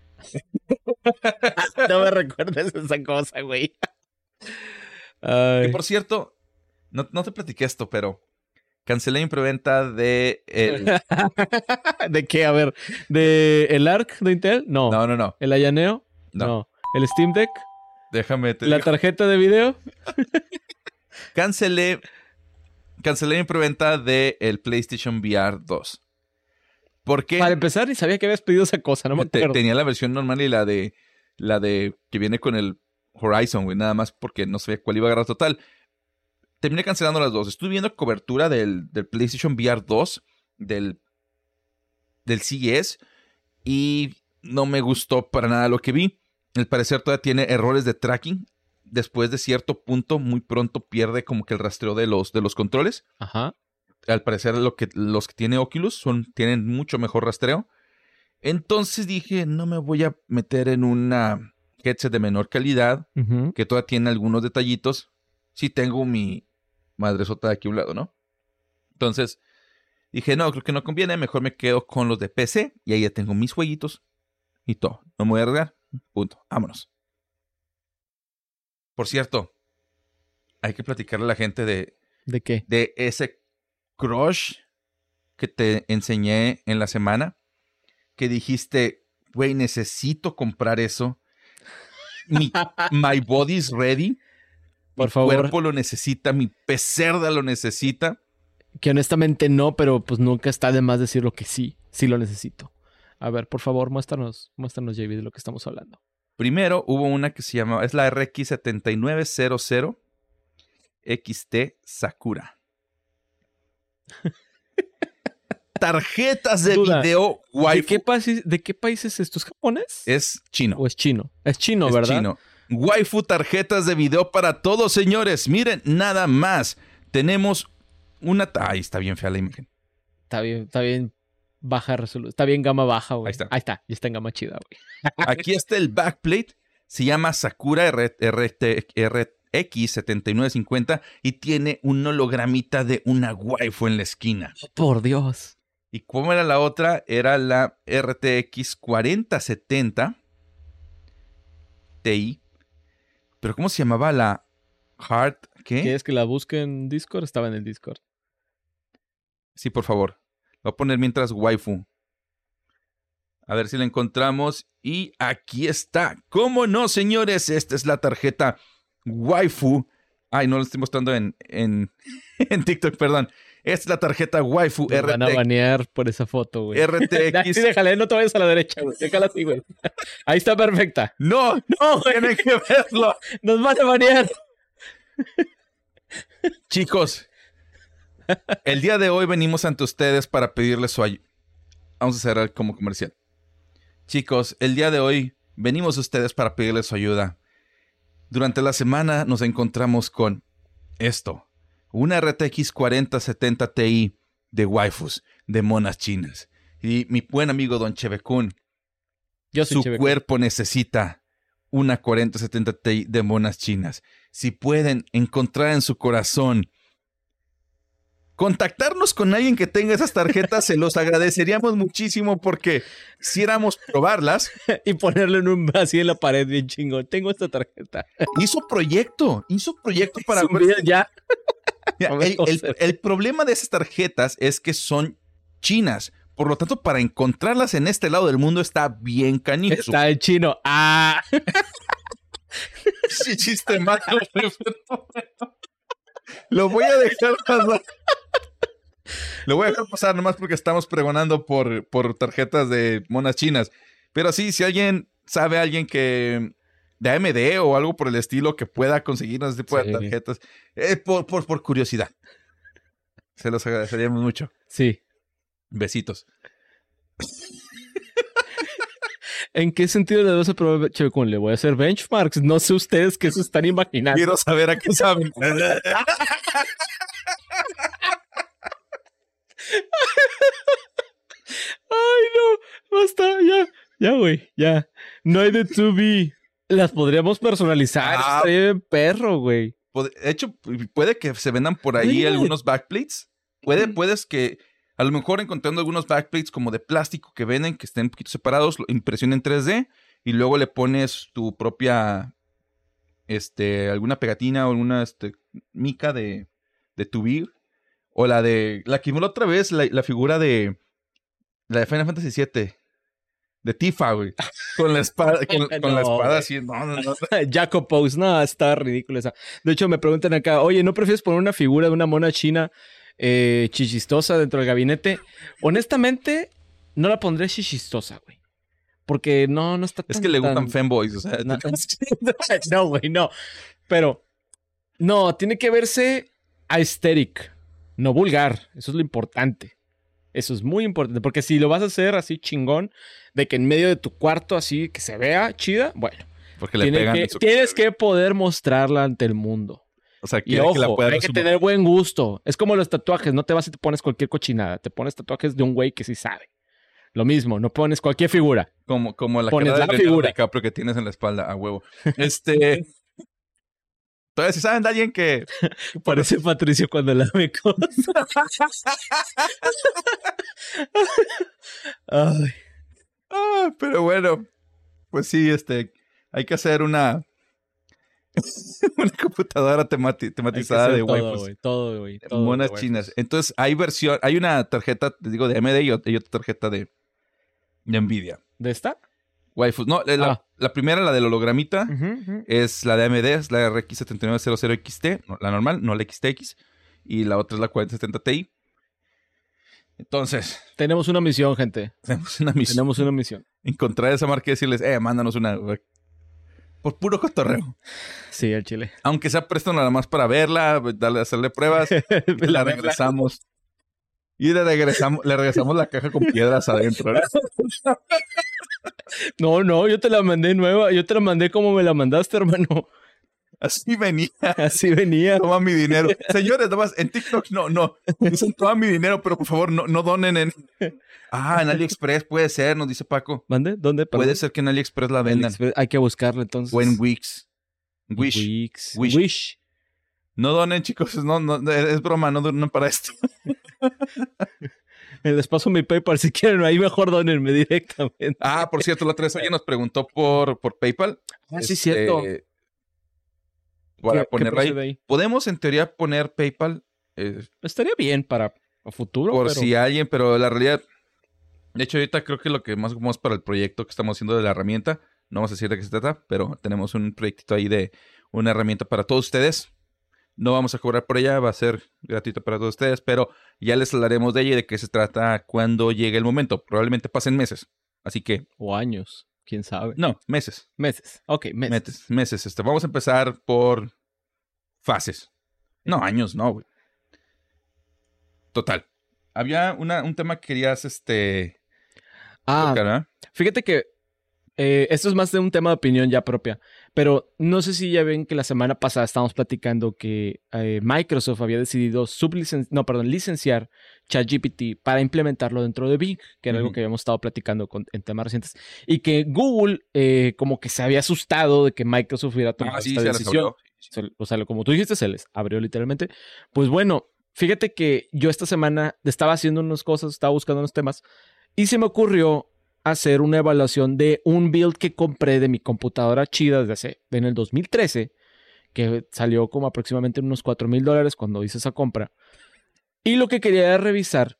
No me recuerdes esa cosa, güey. Que Ay. por cierto, no, no te platiqué esto, pero cancelé mi preventa de el... ¿De qué? A ver, ¿de el Arc de Intel? No. No, no, no. ¿El Ayaneo? No. ¿El Steam Deck? Déjame te ¿La digo. tarjeta de video? Cancelé, cancelé mi preventa de el PlayStation V R dos. ¿Por qué? Para empezar, ni sabía que habías pedido esa cosa, no me Te- acuerdo. tenía la versión normal y la de la de que viene con el Horizon, güey, nada más porque no sabía cuál iba a agarrar total. Terminé cancelando las dos. Estuve viendo cobertura del, del PlayStation V R dos, del, del C E S, y no me gustó para nada lo que vi. Al parecer todavía tiene errores de tracking. Después de cierto punto, muy pronto pierde como que el rastreo de los, de los controles. Ajá. Al parecer lo que, los que tiene Oculus son, tienen mucho mejor rastreo. Entonces dije, no me voy a meter en una headset de menor calidad, Ujú. que todavía tiene algunos detallitos. Sí tengo mi madresota de aquí a un lado, ¿no? Entonces dije, no, creo que no conviene. Mejor me quedo con los de P C y ahí ya tengo mis jueguitos y todo. No me voy a arriesgar. Punto. Vámonos. Por cierto, hay que platicarle a la gente de, ¿De qué? de ese crush que te enseñé en la semana, que dijiste, güey, necesito comprar eso. Mi, my body's ready. Por mi favor. cuerpo lo necesita, mi pecerda lo necesita. Que honestamente no, pero pues nunca está de más decirlo que sí, sí lo necesito. A ver, por favor, muéstranos, muéstranos, J B, de lo que estamos hablando. Primero hubo una que se llama, es la R X siete nueve cero cero X T Sakura. Tarjetas de Duda, video ¿De waifu. qué, país, ¿De qué país es esto? ¿Es japonés? Es chino. ¿O es chino? Es chino, Es ¿verdad? chino. Waifu tarjetas de video para todos, señores. Miren, nada más. Tenemos una... Ay, está bien fea la imagen. Está bien, está bien baja resolución. Está bien gama baja, güey. Ahí está. Ahí está, ya está en gama chida, güey. Aquí está el backplate. Se llama Sakura R X siete nueve cincuenta y tiene un hologramita de una waifu en la esquina. Por Dios. ¿Y cómo era la otra? Era la R T X cuarenta setenta Ti. ¿Pero cómo se llamaba la Hard? ¿Qué? ¿Quieres que la busque en Discord? Estaba en el Discord. Sí, por favor. Lo voy a poner mientras waifu. A ver si la encontramos. Y aquí está. ¿Cómo no, señores? Esta es la tarjeta waifu. Ay, no lo estoy mostrando en, en, en TikTok, perdón. Esta es la tarjeta waifu Nos van a R T X. banear por esa foto, güey. R T X. Sí, déjala, no te vayas a la derecha, güey. Déjala así, güey. Ahí está perfecta. No, No, güey. tienen que verlo. Nos van a banear. Chicos, el día de hoy venimos ante ustedes para pedirles su ayuda. Vamos a cerrar como comercial. Chicos, el día de hoy venimos a ustedes para pedirles su ayuda. Durante la semana nos encontramos con esto. Una R T X cuarenta setenta Ti de waifus, de monas chinas. Y mi buen amigo Don Chevecún, Yo soy su Chevecún. cuerpo necesita una cuarenta setenta Ti de monas chinas. Si pueden encontrar en su corazón contactarnos con alguien que tenga esas tarjetas, se los agradeceríamos muchísimo porque quisiéramos probarlas. Y ponerlo en un así en la pared bien chingón. Tengo esta tarjeta. Hizo proyecto, hizo proyecto para... Su vida ya. Mira, el, el- el problema de esas tarjetas es que son chinas. Por lo tanto, para encontrarlas en este lado del mundo está bien canijo. Está en chino. Ah. Sí, chiste malo. Lo voy a dejar pasar. Lo voy a dejar pasar nomás porque estamos pregonando por, por tarjetas de monas chinas. Pero sí, si alguien sabe a alguien que de A M D o algo por el estilo que pueda conseguirnos ese tipo Sí. de tarjetas, eh, por, por, por curiosidad. Se los agradeceríamos mucho. Sí. Besitos. ¿En qué sentido le vas a probar, Chevecún? Le voy a hacer benchmarks. No sé ustedes qué se están imaginando. Quiero saber a qué saben. Ay, no. Basta. Ya. Ya, güey. Ya. No hay de to be. Las podríamos personalizar. Ah. Estaría bien perro, güey. Pod- De hecho, puede que se vendan por ahí Oye. algunos backplates. Puede, Mm. puedes que a lo mejor encontrando algunos backplates como de plástico que venden, que estén un poquito separados, lo- impresión en tres D y luego le pones tu propia, este, alguna pegatina o alguna, este, mica de, de tu vir. O la de, la que vimos la otra vez, la, la figura de, la de Final Fantasy siete. De Tifa, güey. Con la espada, con, con la No, espada güey. así. No, no, no. Jaco Pose, no, está ridículo esa. De hecho, me preguntan acá, oye, ¿no prefieres poner una figura de una mona china eh, chichistosa dentro del gabinete? Honestamente, no la pondré chichistosa, güey. Porque no, no está tan... Es que le gustan tan- femboys, o sea. No, no, güey, no. Pero, no, tiene que verse aesthetic, no vulgar. Eso es lo importante. Eso es muy importante. Porque si lo vas a hacer así chingón, de que en medio de tu cuarto así que se vea chida, bueno, Porque le tiene pegan que- en su- tienes que poder mostrarla ante el mundo. O sea, Y quiere que la ojo, pueda hay que resumir. tener buen gusto. Es como los tatuajes. No te vas y te pones cualquier cochinada. Te pones tatuajes de un güey que sí sabe. Lo mismo, no pones cualquier figura. Como, como la Pones cara la de Leonardo figura. DiCaprio que tienes en la espalda, a huevo. Este. Todavía si saben de alguien que. Parece Patricio cuando la ve cosas. Ay, Ah, pero bueno. Pues sí, este. Hay que hacer una. una computadora temati- hay que tematizada hacer de todo, waifus. güey. Todo, güey. todo Monas de waifus. chinas. Entonces, hay versión. Hay una tarjeta, te digo, de A M D y ot- y otra tarjeta de. de Nvidia. ¿De esta? Waifus. No, la, Ah. la primera, la del hologramita. Ujú, ujú. Es la de A M D, es la R X setenta y nueve cero cero X T, no, la normal, no la X T X. Y la otra es la cuarenta setenta Ti. Entonces, Tenemos una misión, gente. tenemos una misión. Tenemos una misión. Encontrar esa marca y decirles, eh, mándanos una. güey. Por puro cotorreo. Sí, el chile. Aunque sea presto nada más para verla, darle, hacerle pruebas, y la regresamos. Y le regresamos, le regresamos la caja con piedras adentro. ¿no? No, no, yo te la mandé nueva. Yo te la mandé como me la mandaste, hermano. Así venía. Así venía. Toma mi dinero. Señores, nada más en TikTok no, no. Dicen toma mi dinero, pero por favor no, no donen en. Ah, en AliExpress puede ser, nos dice Paco. ¿Mande? ¿Dónde? Perdón. Puede ser que en AliExpress la vendan. AliExpress. Hay que buscarla entonces. O en Wix. Wish. Wix. Wish. Wish. No donen, chicos. No, no, es broma, no donen para esto. Les paso mi PayPal si quieren. Ahí mejor donenme directamente. Ah, por cierto, la otra vez alguien nos preguntó por, por PayPal. Ah, sí, Este, cierto. Para ¿Qué- qué ponerla ahí. procede ahí? Podemos en teoría poner PayPal eh, Estaría bien para a futuro. por pero... si alguien, pero la realidad. De hecho, ahorita creo que lo que más ocupamos para el proyecto que estamos haciendo de la herramienta, no vamos a decir de qué se trata, pero tenemos un proyectito ahí de una herramienta para todos ustedes. No vamos a cobrar por ella, va a ser gratuita para todos ustedes, pero ya les hablaremos de ella y de qué se trata cuando llegue el momento. Probablemente pasen meses. Así que, O años. ¿Quién sabe? no, meses. Meses. Ok, meses. Meses. Meses. Este, vamos a empezar por fases. No, años, no, güey. Total. Había una, un tema que querías, este... Ah, tocar, ¿eh? Fíjate que eh, esto es más de un tema de opinión ya propia, pero no sé si ya ven que la semana pasada estábamos platicando que eh, Microsoft había decidido sublicen- no, perdón, licenciar ChatGPT para implementarlo dentro de Bing, que era Ujú. algo que habíamos estado platicando con- en temas recientes, y que Google eh, como que se había asustado de que Microsoft hubiera tomado Ah, sí, esta se las decisión. abrió. Se- o sea, como tú dijiste, se les abrió literalmente. Pues bueno, fíjate que yo esta semana estaba haciendo unas cosas, estaba buscando unos temas, y se me ocurrió hacer una evaluación de un build que compré de mi computadora chida desde hace, en el dos mil trece, que salió como aproximadamente unos cuatro mil dólares cuando hice esa compra. Y lo que quería era revisar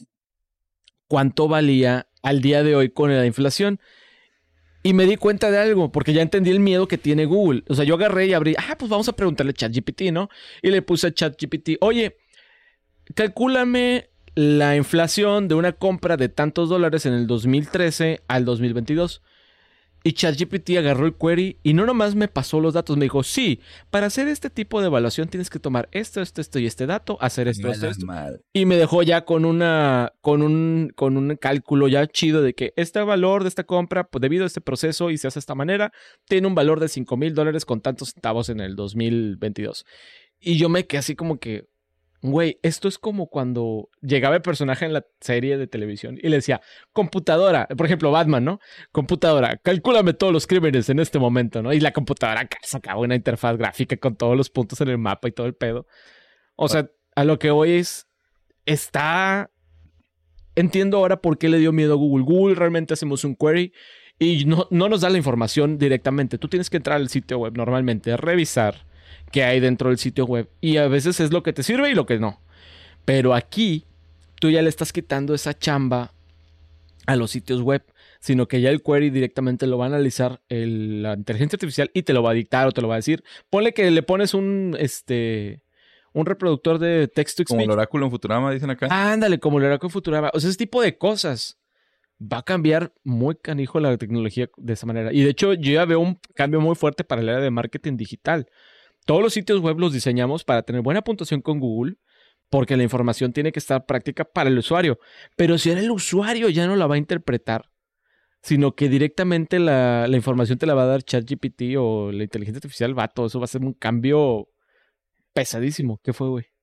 cuánto valía al día de hoy con la inflación. Y me di cuenta de algo, porque ya entendí el miedo que tiene Google. O sea, yo agarré y abrí, ah, pues vamos a preguntarle a ChatGPT, ¿no? Y le puse a ChatGPT, oye, calcúlame la inflación de una compra de tantos dólares en el dos mil trece al dos mil veintidós. Y ChatGPT agarró el query y no nomás me pasó los datos, me dijo, sí, para hacer este tipo de evaluación tienes que tomar esto, esto, esto y este dato, hacer esto, esto, esto. Y me dejó ya con una, con un, con un cálculo ya chido de que este valor de esta compra, pues debido a este proceso y se hace de esta manera, tiene un valor de cinco mil dólares con tantos centavos en el dos mil veintidós. Y yo me quedé así como que, güey, esto es como cuando llegaba el personaje en la serie de televisión y le decía, computadora, por ejemplo, Batman, ¿no? Computadora, calcúlame todos los crímenes en este momento, ¿no? Y la computadora sacaba una interfaz gráfica con todos los puntos en el mapa y todo el pedo. O sea, a lo que hoy es, está... Entiendo ahora por qué le dio miedo a Google. Google realmente hacemos un query y no, no nos da la información directamente. Tú tienes que entrar al sitio web normalmente, revisar que hay dentro del sitio web. Y a veces es lo que te sirve y lo que no. Pero aquí tú ya le estás quitando esa chamba a los sitios web, sino que ya el query directamente lo va a analizar el, la inteligencia artificial y te lo va a dictar o te lo va a decir. Ponle que le pones un, este, un reproductor de text-to-speech. Como el oráculo en Futurama, dicen acá. Ah, ándale, como el oráculo en Futurama. O sea, ese tipo de cosas. Va a cambiar muy canijo la tecnología de esa manera. Y de hecho, yo ya veo un cambio muy fuerte para el área de marketing digital. Todos los sitios web los diseñamos para tener buena puntuación con Google, porque la información tiene que estar práctica para el usuario. Pero si ahora el usuario ya no la va a interpretar, sino que directamente la, la información te la va a dar ChatGPT o la inteligencia artificial, va, todo eso va a ser un cambio pesadísimo. ¿Qué fue, güey?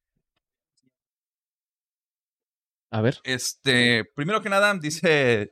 A ver. Este, primero que nada, dice...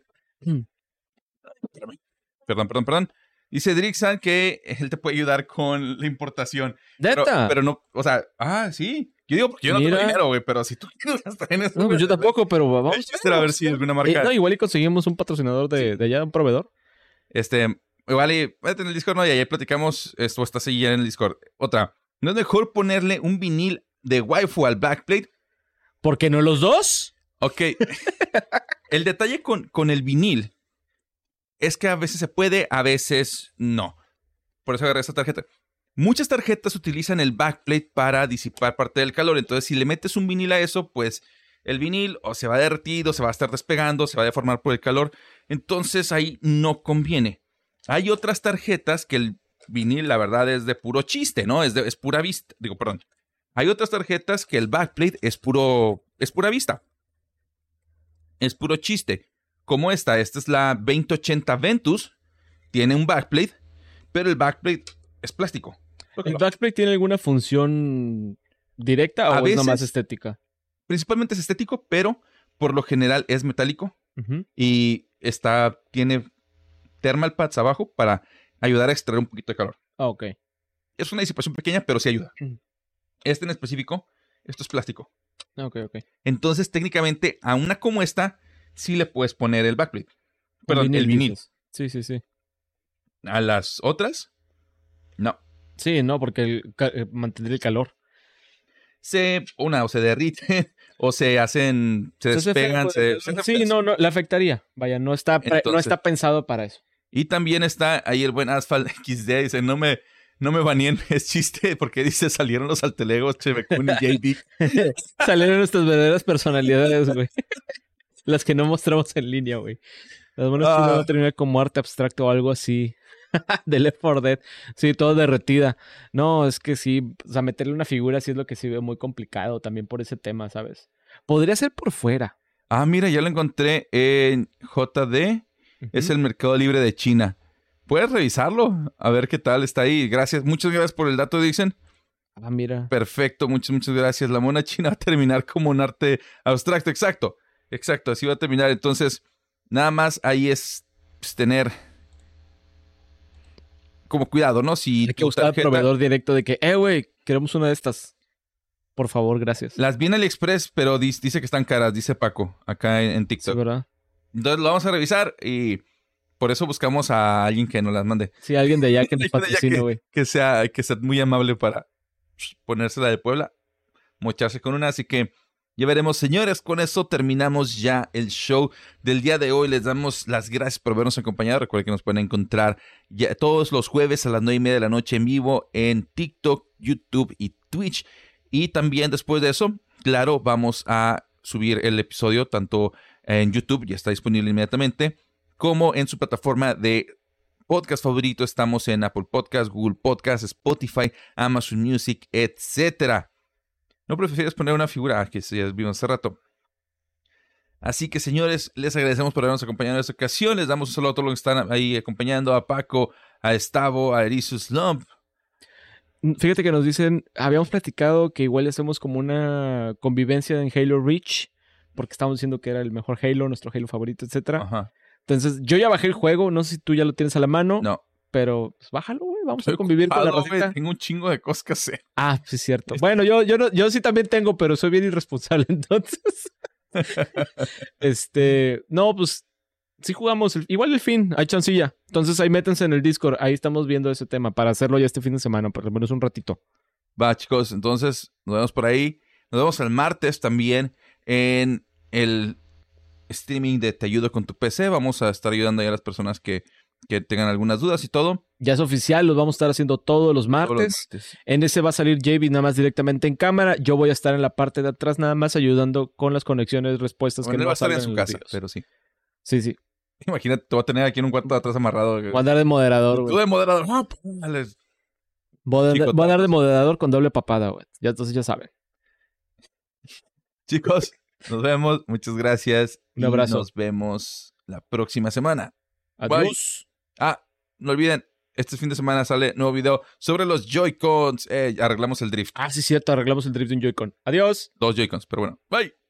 Perdón, perdón, perdón. Dice Drixan que él te puede ayudar con la importación. Pero, ¿Neta? pero no, o sea, ah, sí. Yo digo porque yo no Mira. tengo dinero, güey, pero si tú quieres gastar en eso... No, pues yo güey, tampoco, pero vamos. a ver si alguna Eh, marca... no, igual y conseguimos un patrocinador de, Sí. de allá, un proveedor. Este, igual y métete en el Discord, ¿no? Y ahí platicamos esto, está así ya en el Discord. Otra, ¿no es mejor ponerle un vinil de waifu al backplate? ¿Por qué no los dos? Ok. El detalle con, con el vinil es que a veces se puede, a veces no. Por eso agarré esta tarjeta. Muchas tarjetas utilizan el backplate para disipar parte del calor. Entonces, si le metes un vinil a eso, pues el vinil o se va derretido, se va a estar despegando, se va a deformar por el calor. Entonces, ahí no conviene. Hay otras tarjetas que el vinil, la verdad, es de puro chiste, ¿no? Es, de, es pura vista. Digo, perdón. Hay otras tarjetas que el backplate es puro, es pura vista. Es puro chiste. Como esta. Esta es la veinte ochenta Ventus. Tiene un backplate, pero el backplate es plástico. ¿El backplate tiene alguna función directa o A es veces- nomás estética? Principalmente es estético, pero por lo general es metálico Ujú. y está, tiene thermal pads abajo para ayudar a extraer un poquito de calor. Ah, ok. Es una disipación pequeña, pero sí ayuda. Mm. Este en específico, esto es plástico. Ah, ok, ok. Entonces, técnicamente, a una como esta, sí le puedes poner el backplate. Perdón, Un el vinil. dices. Sí, sí, sí. A las otras, no. Sí, no, porque el, ca- eh, mantendría el calor. Se, una, o se derriten, o se hacen, se Se hace despegan, feo, se, se hacen Sí, feas. no, no, le afectaría. Vaya, no está, pre- no Entonces- está pensado para eso. Y también está ahí el buen Asphalt equis de, dice, no me, no me baneen, es chiste, porque dice, salieron los altelegos, Chevecun y J B. Salieron nuestras verdaderas personalidades, güey. Las que no mostramos en línea, güey. Las monas Ah. van a terminar como arte abstracto o algo así. De Left four Dead. Sí, todo derretida. No, es que sí, o sea, meterle una figura sí es lo que sí veo muy complicado también por ese tema, ¿sabes? Podría ser por fuera. Ah, mira, ya lo encontré en J D. Uh-huh. Es el Mercado Libre de China. ¿Puedes revisarlo? A ver qué tal está ahí. Gracias. Muchas gracias por el dato, Dixon. Ah, mira. Perfecto, muchas, muchas gracias. La mona china va a terminar como un arte abstracto. Exacto, exacto, así va a terminar. Entonces, nada más ahí es pues, tener... como cuidado, ¿no? Si hay que buscar tarjeta, al proveedor directo de que, eh, güey, queremos una de estas. Por favor, gracias. Las vi en AliExpress, pero dice, dice que están caras, dice Paco, acá en, en TikTok. Sí, ¿verdad? Entonces lo vamos a revisar y por eso buscamos a alguien que nos las mande. Sí, alguien de allá que nos patrocine, güey. Que, que, sea, que sea muy amable para ponérsela de Puebla, mocharse con una, así que ya veremos, señores. Con eso terminamos ya el show del día de hoy. Les damos las gracias por habernos acompañado. Recuerden que nos pueden encontrar ya todos los jueves a las nueve y media de la noche en vivo en TikTok, YouTube y Twitch. Y también después de eso, claro, vamos a subir el episodio tanto en YouTube, ya está disponible inmediatamente, como en su plataforma de podcast favorito. Estamos en Apple Podcast, Google Podcast, Spotify, Amazon Music, etcétera. ¿No prefieres poner una figura? Ah, que sí, ya vimos hace rato. Así que, señores, les agradecemos por habernos acompañado en esta ocasión. Les damos un saludo a todos los que están ahí acompañando, a Paco, a Estavo, a Erisus Lump. Fíjate que nos dicen, habíamos platicado que igual hacemos como una convivencia en Halo Reach, porque estábamos diciendo que era el mejor Halo, nuestro Halo favorito, etcétera. Ajá. Entonces, yo ya bajé el juego, no sé si tú ya lo tienes a la mano. No. Pero, pues bájalo, güey. Vamos Estoy a convivir ocupado, con la racita. Tengo un chingo de cosas que hacer. Ah, sí, es cierto. Bueno, yo, yo, no, yo sí también tengo, pero soy bien irresponsable, entonces. este, no, pues, sí jugamos. El, igual el fin, hay chancilla. Entonces, ahí métanse en el Discord. Ahí estamos viendo ese tema para hacerlo ya este fin de semana, por lo menos un ratito. Va, chicos. Entonces, nos vemos por ahí. Nos vemos el martes también en el streaming de Te Ayudo con tu P C. Vamos a estar ayudando ahí a las personas que... que tengan algunas dudas y todo. Ya es oficial, los vamos a estar haciendo todos los martes. Todos los martes. En ese va a salir J B nada más directamente en cámara. Yo voy a estar en la parte de atrás nada más ayudando con las conexiones, respuestas bueno, que no no va a estar en su en casa, pero sí. Sí, sí. Imagínate, te voy a tener aquí en un cuarto de atrás amarrado. Voy a andar de moderador, güey. Tú de moderador. Ah, voy, a, Chico, voy a andar de moderador con doble papada, güey. Ya entonces ya saben. Chicos, nos vemos. Muchas gracias. Un abrazo. Y nos vemos la próxima semana. Adiós. Bye. Ah, no olviden, este fin de semana sale nuevo video sobre los Joy-Cons. Eh, arreglamos el drift. Ah, sí, cierto, arreglamos el drift de un Joy-Con. Adiós. Dos Joy-Cons, pero bueno. Bye.